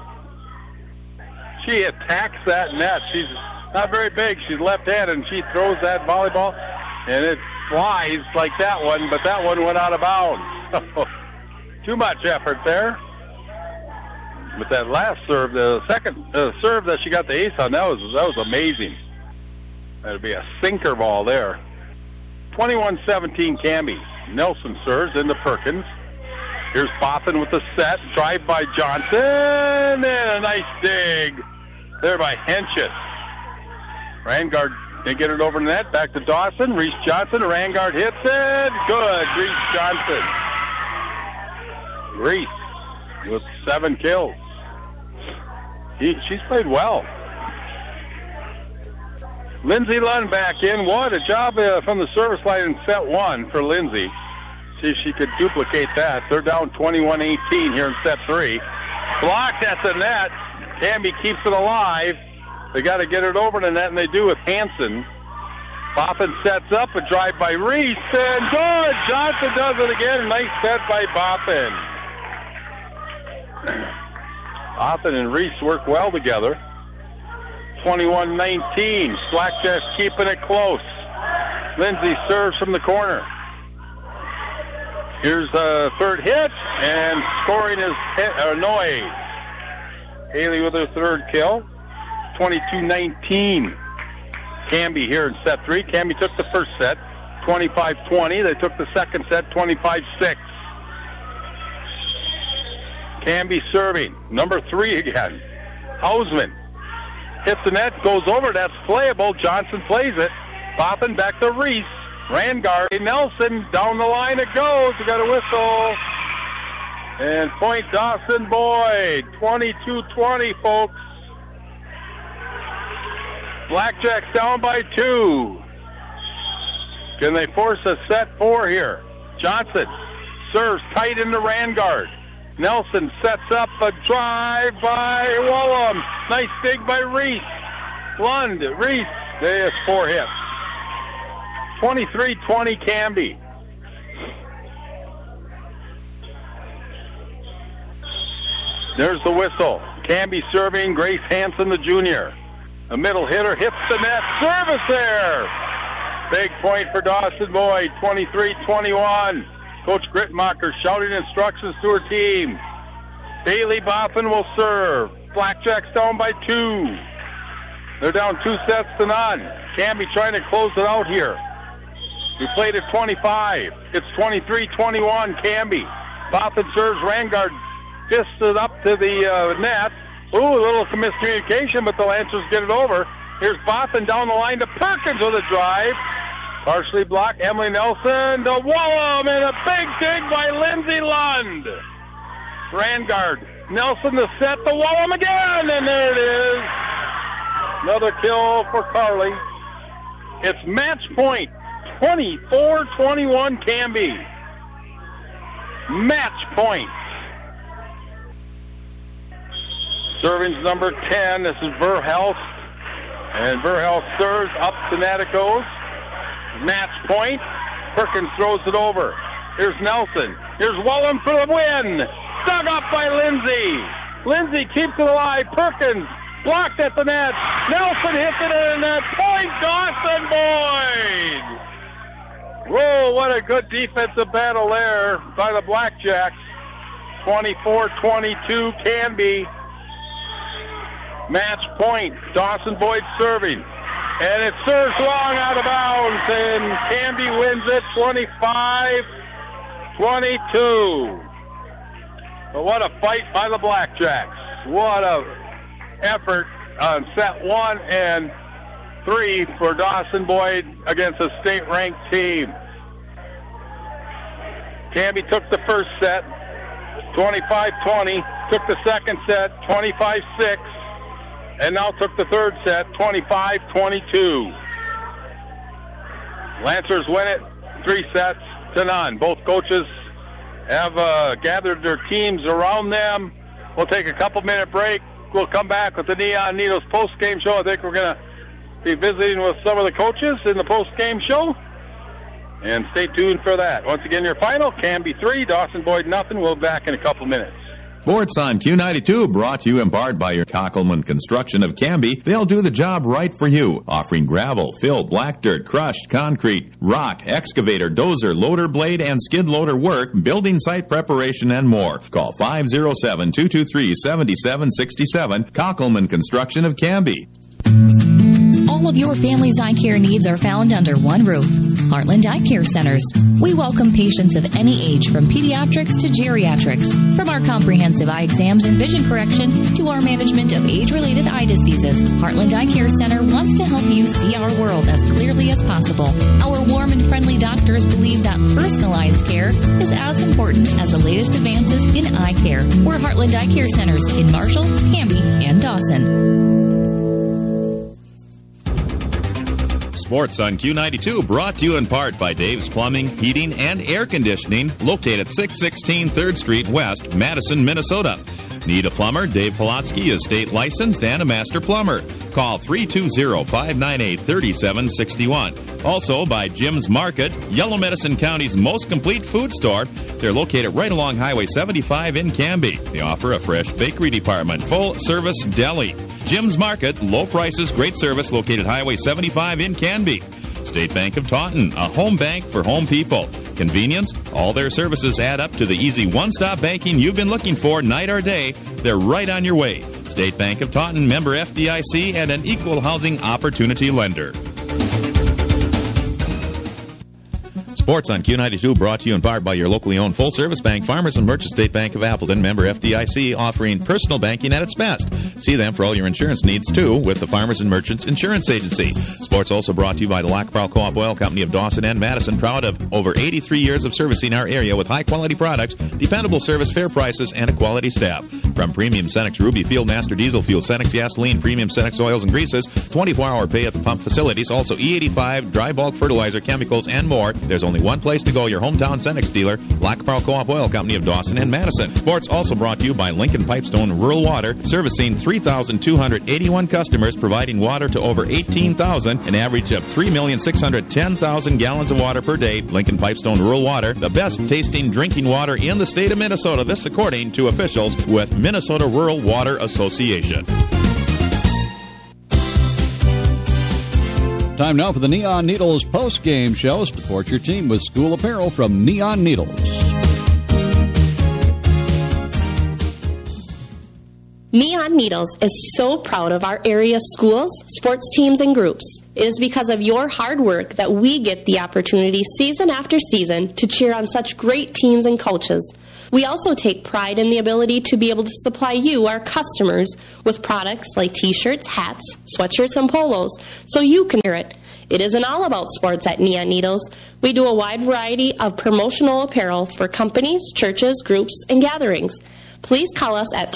She attacks that net. She's not very big. She's left-handed, and she throws that volleyball, and it flies like that one, but that one went out of bounds. Too much effort there. But that last serve, the second serve that she got the ace on, that was amazing. That'd be a sinker ball there. 21-17 Canby. Nelson serves into Perkins. Here's Boffin with the set. Drive by Johnson, and a nice dig there by Henches. Rangard can get it over the net. Back to Dawson. Reese Johnson. Rangard hits it. Good. Reese Johnson. Reese with 7 kills. She's played well. Lindsay Lund back in. What a job from the service line in set 1 for Lindsay. See if she could duplicate that. They're down 21-18 here in set 3. Blocked at the net. Canby keeps it alive. They got to get it over the net, and they do with Hansen. Boffin sets up a drive by Reese, and good! Johnson does it again. Nice set by Boffin. Boffin and Reese work well together. 21-19. Blackjacks keeping it close. Lindsay serves from the corner. Here's a third hit, and scoring is Noyes. Haley with her third kill. 22-19. Canby here in set 3. Canby took the first set, 25-20. They took the second set, 25-6. Canby serving. Number 3 again. Hausman hits the net, goes over. That's playable. Johnson plays it. Boffin back to Reese. Rangard. Nelson down the line it goes. We got a whistle. And point Dawson Boyd. 22-20, folks. Blackjacks down by 2. Can they force a set 4 here? Johnson serves tight into Rangard. Nelson sets up a drive by Wallum. Nice dig by Reese. Lund, Reese. There's 4 hits. 23-20 Canby. There's the whistle. Canby serving. Grace Hansen, the junior. A middle hitter hits the net. Service there. Big point for Dawson Boyd. 23-21. Coach Gritmacher shouting instructions to her team. Bailey Boffin will serve. Blackjacks down by 2. They're down 2-0. Canby trying to close it out here. We played at 25. It's 23-21 Canby. Boffin serves. Rangard fists it up to the net. Ooh, a little miscommunication, but the Lancers get it over. Here's Boffin down the line to Perkins with a drive. Partially blocked. Emily Nelson to Wallum, and a big dig by Lindsay Lund. Rangard. Nelson to set the Wallum again, and there it is. Another kill for Carly. It's match point. 24-21 Canby. Match point. Serving's number 10. This is Verhelst. And Verhelst serves up to net it goes. Match point. Perkins throws it over. Here's Nelson. Here's Wallum for the win. by Lindsay. Lindsay keeps it alive. Perkins blocked at the net. Nelson hits it in the net. Point Dawson Boyd. Whoa, what a good defensive battle there by the Blackjacks. 24-22 Canby. Match point. Dawson Boyd serving. And it serves long out of bounds, and Canby wins it 25-22. But what a fight by the Blackjacks. What a effort on set 1 and 3 for Dawson Boyd against a state-ranked team. Canby took the first set, 25-20, took the second set, 25-6, and now took the third set, 25-22. Lancers win it 3-0. Both coaches have gathered their teams around them. We'll take a couple-minute break. We'll come back with the Neon Needles post-game show. I think we're going to be visiting with some of the coaches in the post-game show. And stay tuned for that. Once again, your final, Canby 3, Dawson Boyd nothing. We'll be back in a couple minutes. Sports on Q92 brought to you in part by your Cockelman Construction of Canby. They'll do the job right for you, offering gravel, fill, black dirt, crushed concrete, rock, excavator, dozer, loader blade, and skid loader work, building site preparation, and more. Call 507-223-7767, Cockelman Construction of Canby. All of your family's eye care needs are found under one roof. Heartland Eye Care Centers. We welcome patients of any age, from pediatrics to geriatrics. From our comprehensive eye exams and vision correction to our management of age-related eye diseases, Heartland Eye Care Center wants to help you see our world as clearly as possible. Our warm and friendly doctors believe that personalized care is as important as the latest advances in eye care. We're Heartland Eye Care Centers in Marshall, Canby, and Dawson. Sports on Q92 brought to you in part by Dave's Plumbing, Heating, and Air Conditioning, located at 616 3rd Street West, Madison, Minnesota. Need a plumber? Dave Polotsky is state licensed and a master plumber. Call 320-598-3761. Also by Jim's Market, Yellow Medicine County's most complete food store. They're located right along Highway 75 in Canby. They offer a fresh bakery department, full-service deli. Jim's Market, low prices, great service, located Highway 75 in Canby. State Bank of Taunton, a home bank for home people. Convenience, all their services add up to the easy one-stop banking you've been looking for night or day. They're right on your way. State Bank of Taunton, member FDIC, and an equal housing opportunity lender. Sports on Q92 brought to you in part by your locally owned full-service bank, Farmers and Merchants State Bank of Appleton, member FDIC, offering personal banking at its best. See them for all your insurance needs, too, with the Farmers and Merchants Insurance Agency. Sports also brought to you by the Lac Pearl Co-op Oil Company of Dawson and Madison, proud of over 83 years of servicing our area with high-quality products, dependable service, fair prices, and a quality staff. From premium Cenex Ruby Field Master Diesel Fuel, Cenex Gasoline, premium Cenex Oils and Greases, 24-hour pay at the pump facilities, also E85, dry bulk fertilizer, chemicals, and more. There's only one place to go, your hometown Cenex dealer, Lac Pearl Co-op Oil Company of Dawson and Madison. Sports also brought to you by Lincoln Pipestone Rural Water, servicing 3,281 customers, providing water to over 18,000, an average of 3,610,000 gallons of water per day. Lincoln Pipestone Rural Water, the best tasting drinking water in the state of Minnesota. This according to officials with Minnesota Rural Water Association. Time now for the Neon Needles post-game show. Support your team with school apparel from Neon Needles. Neon Needles is so proud of our area schools, sports teams, and groups. It is because of your hard work that we get the opportunity season after season to cheer on such great teams and coaches. We also take pride in the ability to be able to supply you, our customers, with products like t-shirts, hats, sweatshirts, and polos, so you can hear it. It isn't all about sports at Neon Needles. We do a wide variety of promotional apparel for companies, churches, groups, and gatherings. Please call us at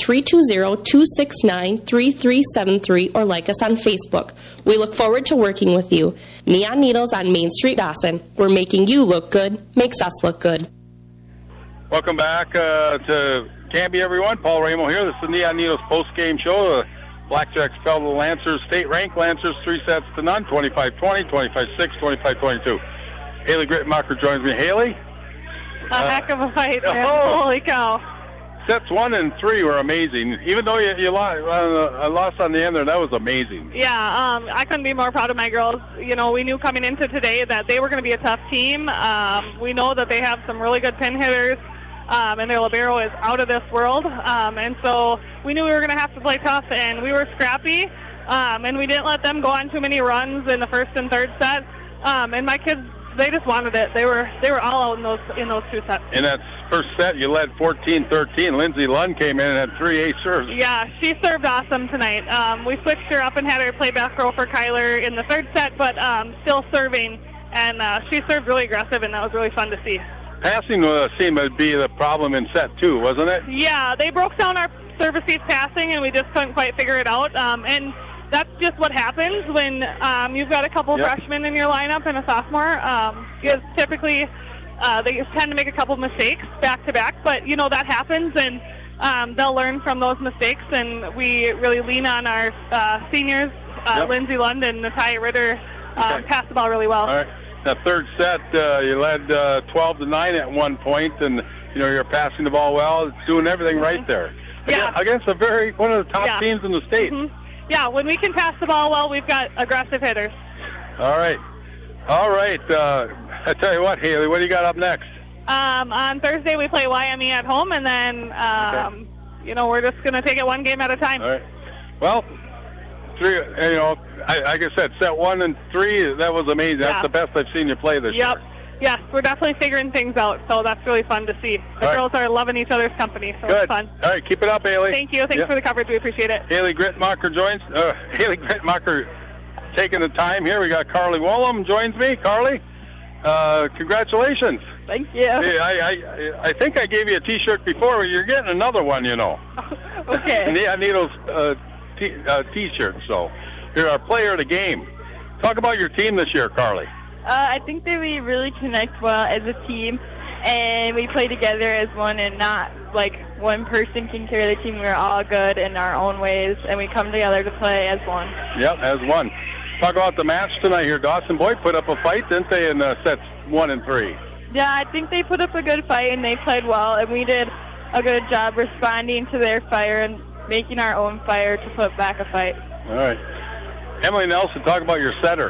320-269-3373 or like us on Facebook. We look forward to working with you. Neon Needles on Main Street, Dawson. We're making you look good, makes us look good. Welcome back to Canby, everyone. Paul Ramo here. This is the Neon Needles post-game show. Blackjacks fell to the Lancers. State-ranked Lancers 3-0, 25-20, 25-6, 25-22. Haley Grittenmacher joins me. Haley? A heck of a fight, man. Holy cow. Sets 1 and 3 were amazing. Even though you lost on the end there, that was amazing. Yeah, I couldn't be more proud of my girls. You know, we knew coming into today that they were going to be a tough team. We know that they have some really good pin hitters, and their libero is out of this world. And so we knew we were going to have to play tough, and we were scrappy. And we didn't let them go on too many runs in the first and third set. And my kids, they just wanted it. They were all out in those 2 sets. In that first set, you led 14-13. Lindsay Lund came in and had 3 ace serves. Yeah, she served awesome tonight. We switched her up and had her play back row for Kyler in the third set, but still serving. And she served really aggressive, and that was really fun to see. Passing seemed to be the problem in set 2, wasn't it? Yeah, they broke down our service piece passing, and we just couldn't quite figure it out. And that's just what happens when you've got a couple freshmen in your lineup and a sophomore. Because typically they tend to make a couple mistakes back-to-back, but, you know, that happens, and they'll learn from those mistakes, and we really lean on our seniors, Lindsay Lund and Natalia Ritter, pass the ball really well. All right. That third set, you led 12-9 at one point, and, you know, you're passing the ball well, doing everything right there. Against one of the top teams in the state. Yeah, when we can pass the ball well, we've got aggressive hitters. All right. I tell you what, Haley, what do you got up next? On Thursday, we play YME at home, and then, you know, we're just going to take it one game at a time. All right. Well, 3, you know, like I said, set 1 and 3, that was amazing. That's the best I've seen you play this year. Yes, we're definitely figuring things out, so that's really fun to see. The girls are loving each other's company, so it's fun. All right, keep it up, Haley. Thank you. Thanks for the coverage. We appreciate it. Haley Gritmacher joins. Haley Gritmacher taking the time here. We got Carly Wollum joins me. Carly, congratulations. Thank you. Hey, I think I gave you a T-shirt before, but you're getting another one, you know. Okay. I need those T-shirts, so you're our player of the game. Talk about your team this year, Carly. I think that we really connect well as a team, and we play together as one, and not like one person can carry the team. We're all good in our own ways, and we come together to play as one. Yep, as one. Talk about the match tonight here. Dawson Boyd put up a fight, didn't they, in sets 1 and 3? Yeah, I think they put up a good fight, and they played well, and we did a good job responding to their fire and making our own fire to put back a fight. All right. Emily Nelson, talk about your setter.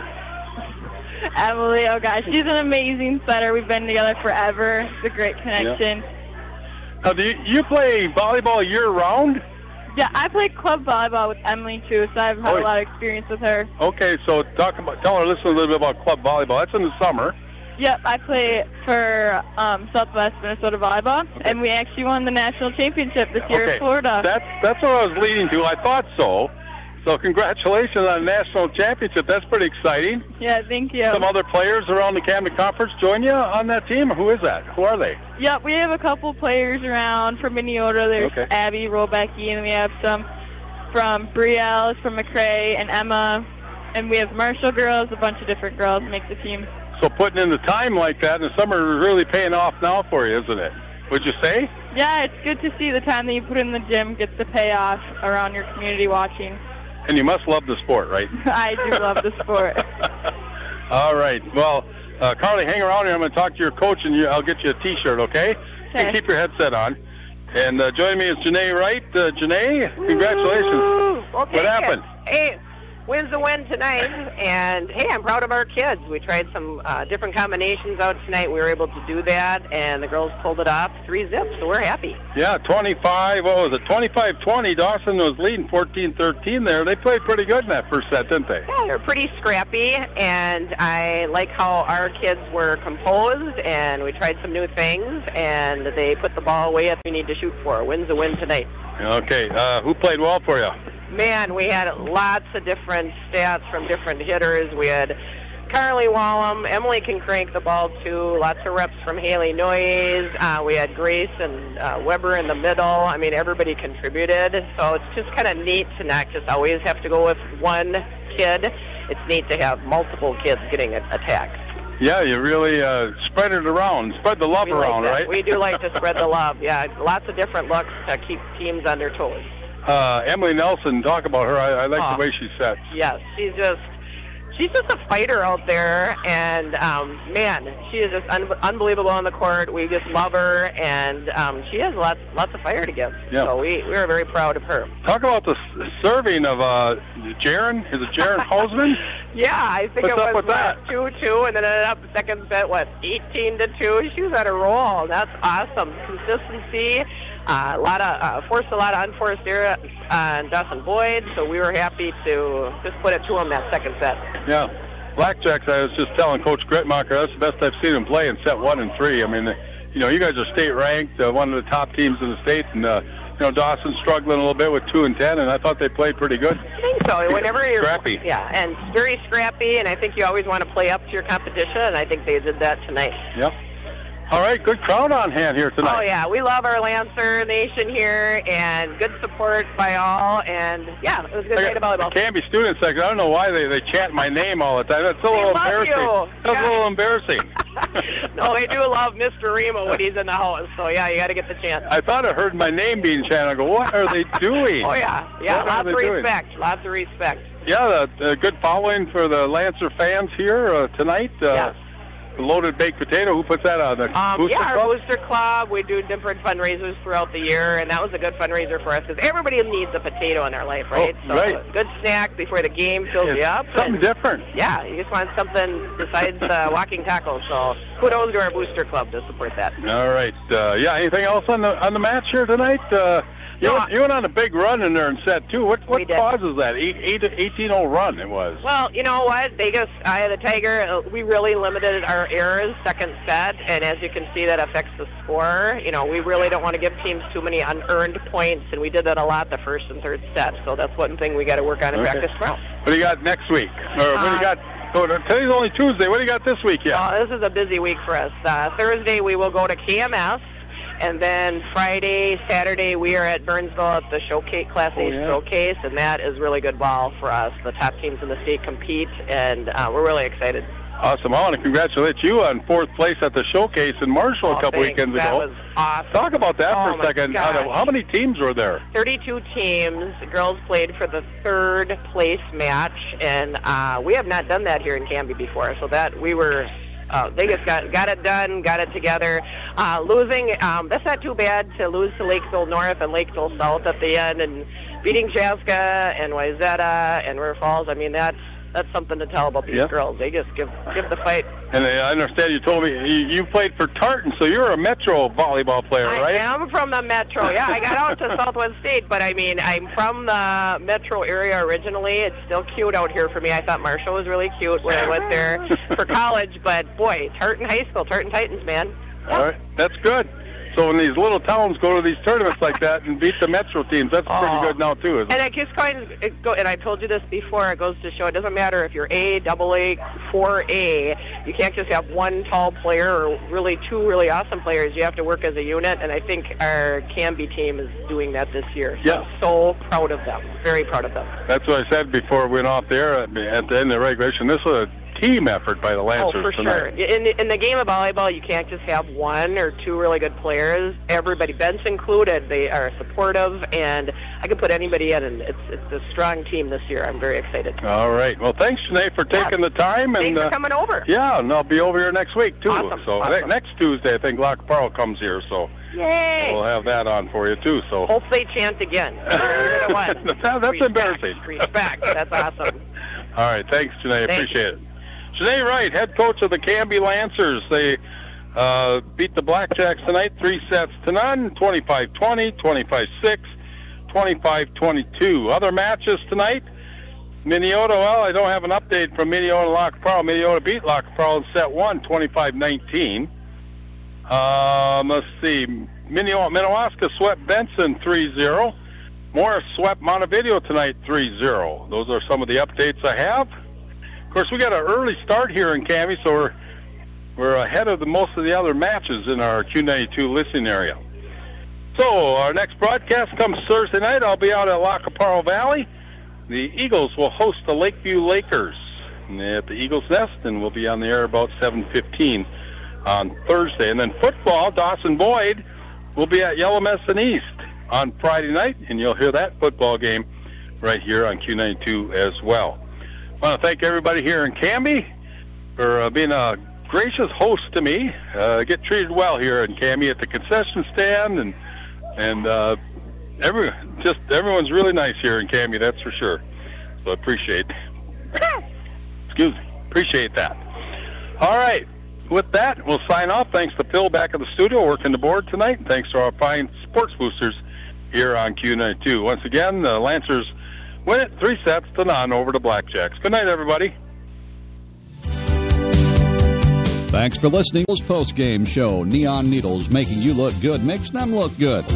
Emily, oh gosh, she's an amazing setter. We've been together forever. It's a great connection. Now, do you play volleyball year-round? Yeah, I play club volleyball with Emily, too, so I've had a lot of experience with her. Okay, so tell our listeners a little bit about club volleyball. That's in the summer. Yep, I play for Southwest Minnesota Volleyball, and we actually won the national championship this year in Florida. That's what I was leading to. I thought so. So congratulations on the national championship. That's pretty exciting. Yeah, thank you. Some other players around the Camden Conference join you on that team? Who is that? Who are they? Yep, we have a couple players around from Minneota. There's Abby Robecki, and we have some from Brielle, from McRae, and Emma. And we have Marshall girls, a bunch of different girls make the team. So putting in the time like that in the summer is really paying off now for you, isn't it? Would you say? Yeah, it's good to see the time that you put in the gym gets to pay off around your community watching. And you must love the sport, right? I do love the sport. All right. Well, Carly, hang around here. I'm going to talk to your coach, and I'll get you a T-shirt, okay? Okay. Keep your headset on. And joining me is Janae Wright. Janae, congratulations. Well, what happened? Hey, win's a win tonight, and, hey, I'm proud of our kids. We tried some different combinations out tonight. We were able to do that, and the girls pulled it off 3-0, so we're happy. Yeah, 25-20. Dawson was leading 14-13 there. They played pretty good in that first set, didn't they? Yeah, they're pretty scrappy, and I like how our kids were composed, and we tried some new things, and they put the ball away if we need to shoot for. Win's a win tonight. Okay, who played well for you? Man, we had lots of different stats from different hitters. We had Carly Wallum. Emily can crank the ball, too. Lots of reps from Haley Noyes. We had Grace and Weber in the middle. I mean, everybody contributed. So it's just kind of neat to not just always have to go with one kid. It's neat to have multiple kids getting attacked. Yeah, you really spread it around. Spread the love around, right? We do like to spread the love, yeah. Lots of different looks to keep teams on their toes. Emily Nelson, talk about her. I like the way she sets. Yes, she's just a fighter out there, and man, she is just unbelievable on the court. We just love her, and she has lots of fire to give. Yeah. So we are very proud of her. Talk about the serving of Jaron. Is it Jaron Hausman? Yeah, I think What's it up was with that? 2-2, and then ended up the second set 18-2. She was on a roll. That's awesome. Consistency. Forced a lot of unforced error on Dawson Boyd, so we were happy to just put it to him that second set. Yeah. Blackjacks, I was just telling Coach Gretmacher, that's the best I've seen him play in set 1 and 3. I mean, you guys are state ranked, one of the top teams in the state, and Dawson's struggling a little bit with 2 and 10, and I thought they played pretty good. I think so. Whenever you're scrappy. Yeah, and very scrappy, and I think you always want to play up to your competition, and I think they did that tonight. Yep. All right, good crowd on hand here tonight. Oh, yeah, we love our Lancer Nation here, and good support by all, and, yeah, it was a good night of volleyball. The Canby student section, I don't know why they chant my name all the time. That's a little embarrassing. That's a little embarrassing. No, they do love Mr. Remo when he's in the house, so, yeah, you got to get the chant. I thought I heard my name being chanted. I go, what are they doing? Oh, yeah, lots of respect, lots of respect. Yeah, good following for the Lancer fans here tonight. Yes. Loaded baked potato. Who puts that on? The Booster Club? Our Booster Club. We do different fundraisers throughout the year, and that was a good fundraiser for us because everybody needs a potato in their life, right? Oh, right. So good snack before the game fills you up. Something different. Yeah, you just want something besides walking tacos. So kudos to our Booster Club to support that. All right. Anything else on the match here tonight? You went on a big run in there in set 2. What causes that? 18-0 run it was. Well, you know what? Eye of the Tiger, we really limited our errors second set, and as you can see, that affects the score. We really don't want to give teams too many unearned points, and we did that a lot the first and third set, so that's one thing we got to work on in practice tomorrow. What do you got next week? Or what do you got? Today's only Tuesday. What do you got this week? Yeah. This is a busy week for us. Thursday, we will go to KMS. And then Friday, Saturday, we are at Burnsville at the Showcase, Class A Showcase, and that is really good ball for us. The top teams in the state compete, and we're really excited. Awesome. I want to congratulate you on 4th place at the Showcase in Marshall a couple weekends ago. That was awesome. Talk about that for a second. Gosh. How many teams were there? 32 teams. The girls played for the 3rd place match, and we have not done that here in Canby before, so that we were... they just got it done, got it together. Losing, that's not too bad to lose to Lakeville North and Lakeville South at the end, and beating Chaska and Wayzata and River Falls. I mean, that's something to tell about these girls. They just give the fight. And I understand you told me you played for Tartan, so you're a Metro volleyball player, right? I am from the Metro. Yeah, I got out to Southwest State, but I mean, I'm from the Metro area originally. It's still cute out here for me. I thought Marshall was really cute when I went there for college, but boy, Tartan High School, Tartan Titans, man. All right, that's good. So when these little towns go to these tournaments like that and beat the Metro teams, that's pretty good now, too, isn't it? And at Kiscoyne, and I told you this before, it goes to show it doesn't matter if you're A, AA, 4A. You can't just have one tall player or really 2 really awesome players. You have to work as a unit, and I think our Canby team is doing that this year. So I'm so proud of them. Very proud of them. That's what I said before we went off there at the end of the regulation. This was a team effort by the Lancers for tonight. Sure. In the game of volleyball, you can't just have 1 or 2 really good players. Everybody, Ben's included, they are supportive, and I can put anybody in, and it's a strong team this year. I'm very excited. All right. Well, thanks, Sinead, for taking the time. Thanks for coming over. Yeah, and I'll be over here next week, too. Awesome. So next Tuesday, I think Lock Pearl comes here, so yay! We'll have that on for you, too. So hope they chant again. That's embarrassing. Respect. That's awesome. All right. Thanks, Sinead. Appreciate it. Sinead Wright, head coach of the Canby Lancers. They beat the Blackjacks tonight, 3-0, 25-20, 25-6, 25-22. Other matches tonight, Minneota, well, I don't have an update from Minneota and Lock Pearl. Minneota beat Lock Pearl in set 1, 25-19. Let's see, Minnewaska swept Benson 3-0. Morris swept Montevideo tonight 3-0. Those are some of the updates I have. Of course, we got an early start here in Canby, so we're ahead of most of the other matches in our Q92 listening area. So our next broadcast comes Thursday night. I'll be out at Lacaparo Valley. The Eagles will host the Lakeview Lakers at the Eagles Nest, and we'll be on the air about 7:15 on Thursday. And then football, Dawson Boyd will be at Yellow Medicine East on Friday night, and you'll hear that football game right here on Q92 as well. I want to thank everybody here in Canby for being a gracious host to me. Get treated well here in Canby at the concession stand, and everyone's really nice here in Canby, that's for sure. So I appreciate that. All right. With that, we'll sign off. Thanks to Phil back at the studio working the board tonight. And thanks to our fine sports boosters here on Q92. Once again, the Lancers win it 3-0 over the Blackjacks. Good night, everybody. Thanks for listening to this post-game show. Neon Needles, making you look good makes them look good.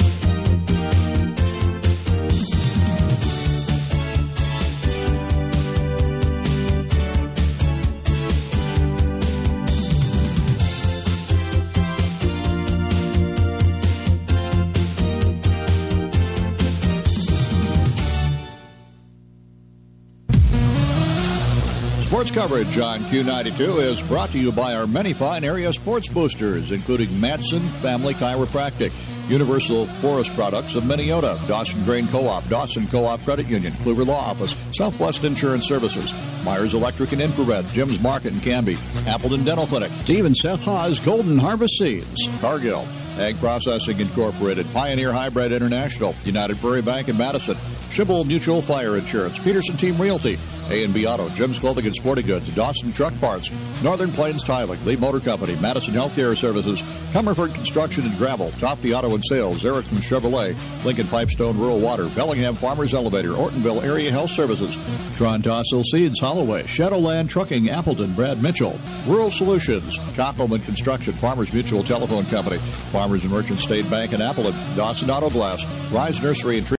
Sports coverage on Q92 is brought to you by our many fine area sports boosters, including Madsen Family Chiropractic, Universal Forest Products of Minneota, Dawson Grain Co-op, Dawson Co-op Credit Union, Kluver Law Office, Southwest Insurance Services, Myers Electric and Infrared, Jim's Market in Canby, Appleton Dental Clinic, Steve and Seth Haas Golden Harvest Seeds, Cargill, Ag Processing Incorporated, Pioneer Hybrid International, United Prairie Bank in Madison, Schibble Mutual Fire Insurance, Peterson Team Realty, A&B Auto, Jim's Clothing and Sporting Goods, Dawson Truck Parts, Northern Plains Tiling, Lee Motor Company, Madison Healthcare Services, Comerford Construction and Gravel, Tofty Auto and Sales, Erickson Chevrolet, Lincoln Pipestone Rural Water, Bellingham Farmers Elevator, Ortonville Area Health Services, Tron Tossil Seeds, Holloway, Shadowland Trucking, Appleton, Brad Mitchell, Rural Solutions, Koppelman Construction, Farmers Mutual Telephone Company, Farmers and Merchant State Bank in Appleton, Dawson Auto Glass, Rise Nursery and Tree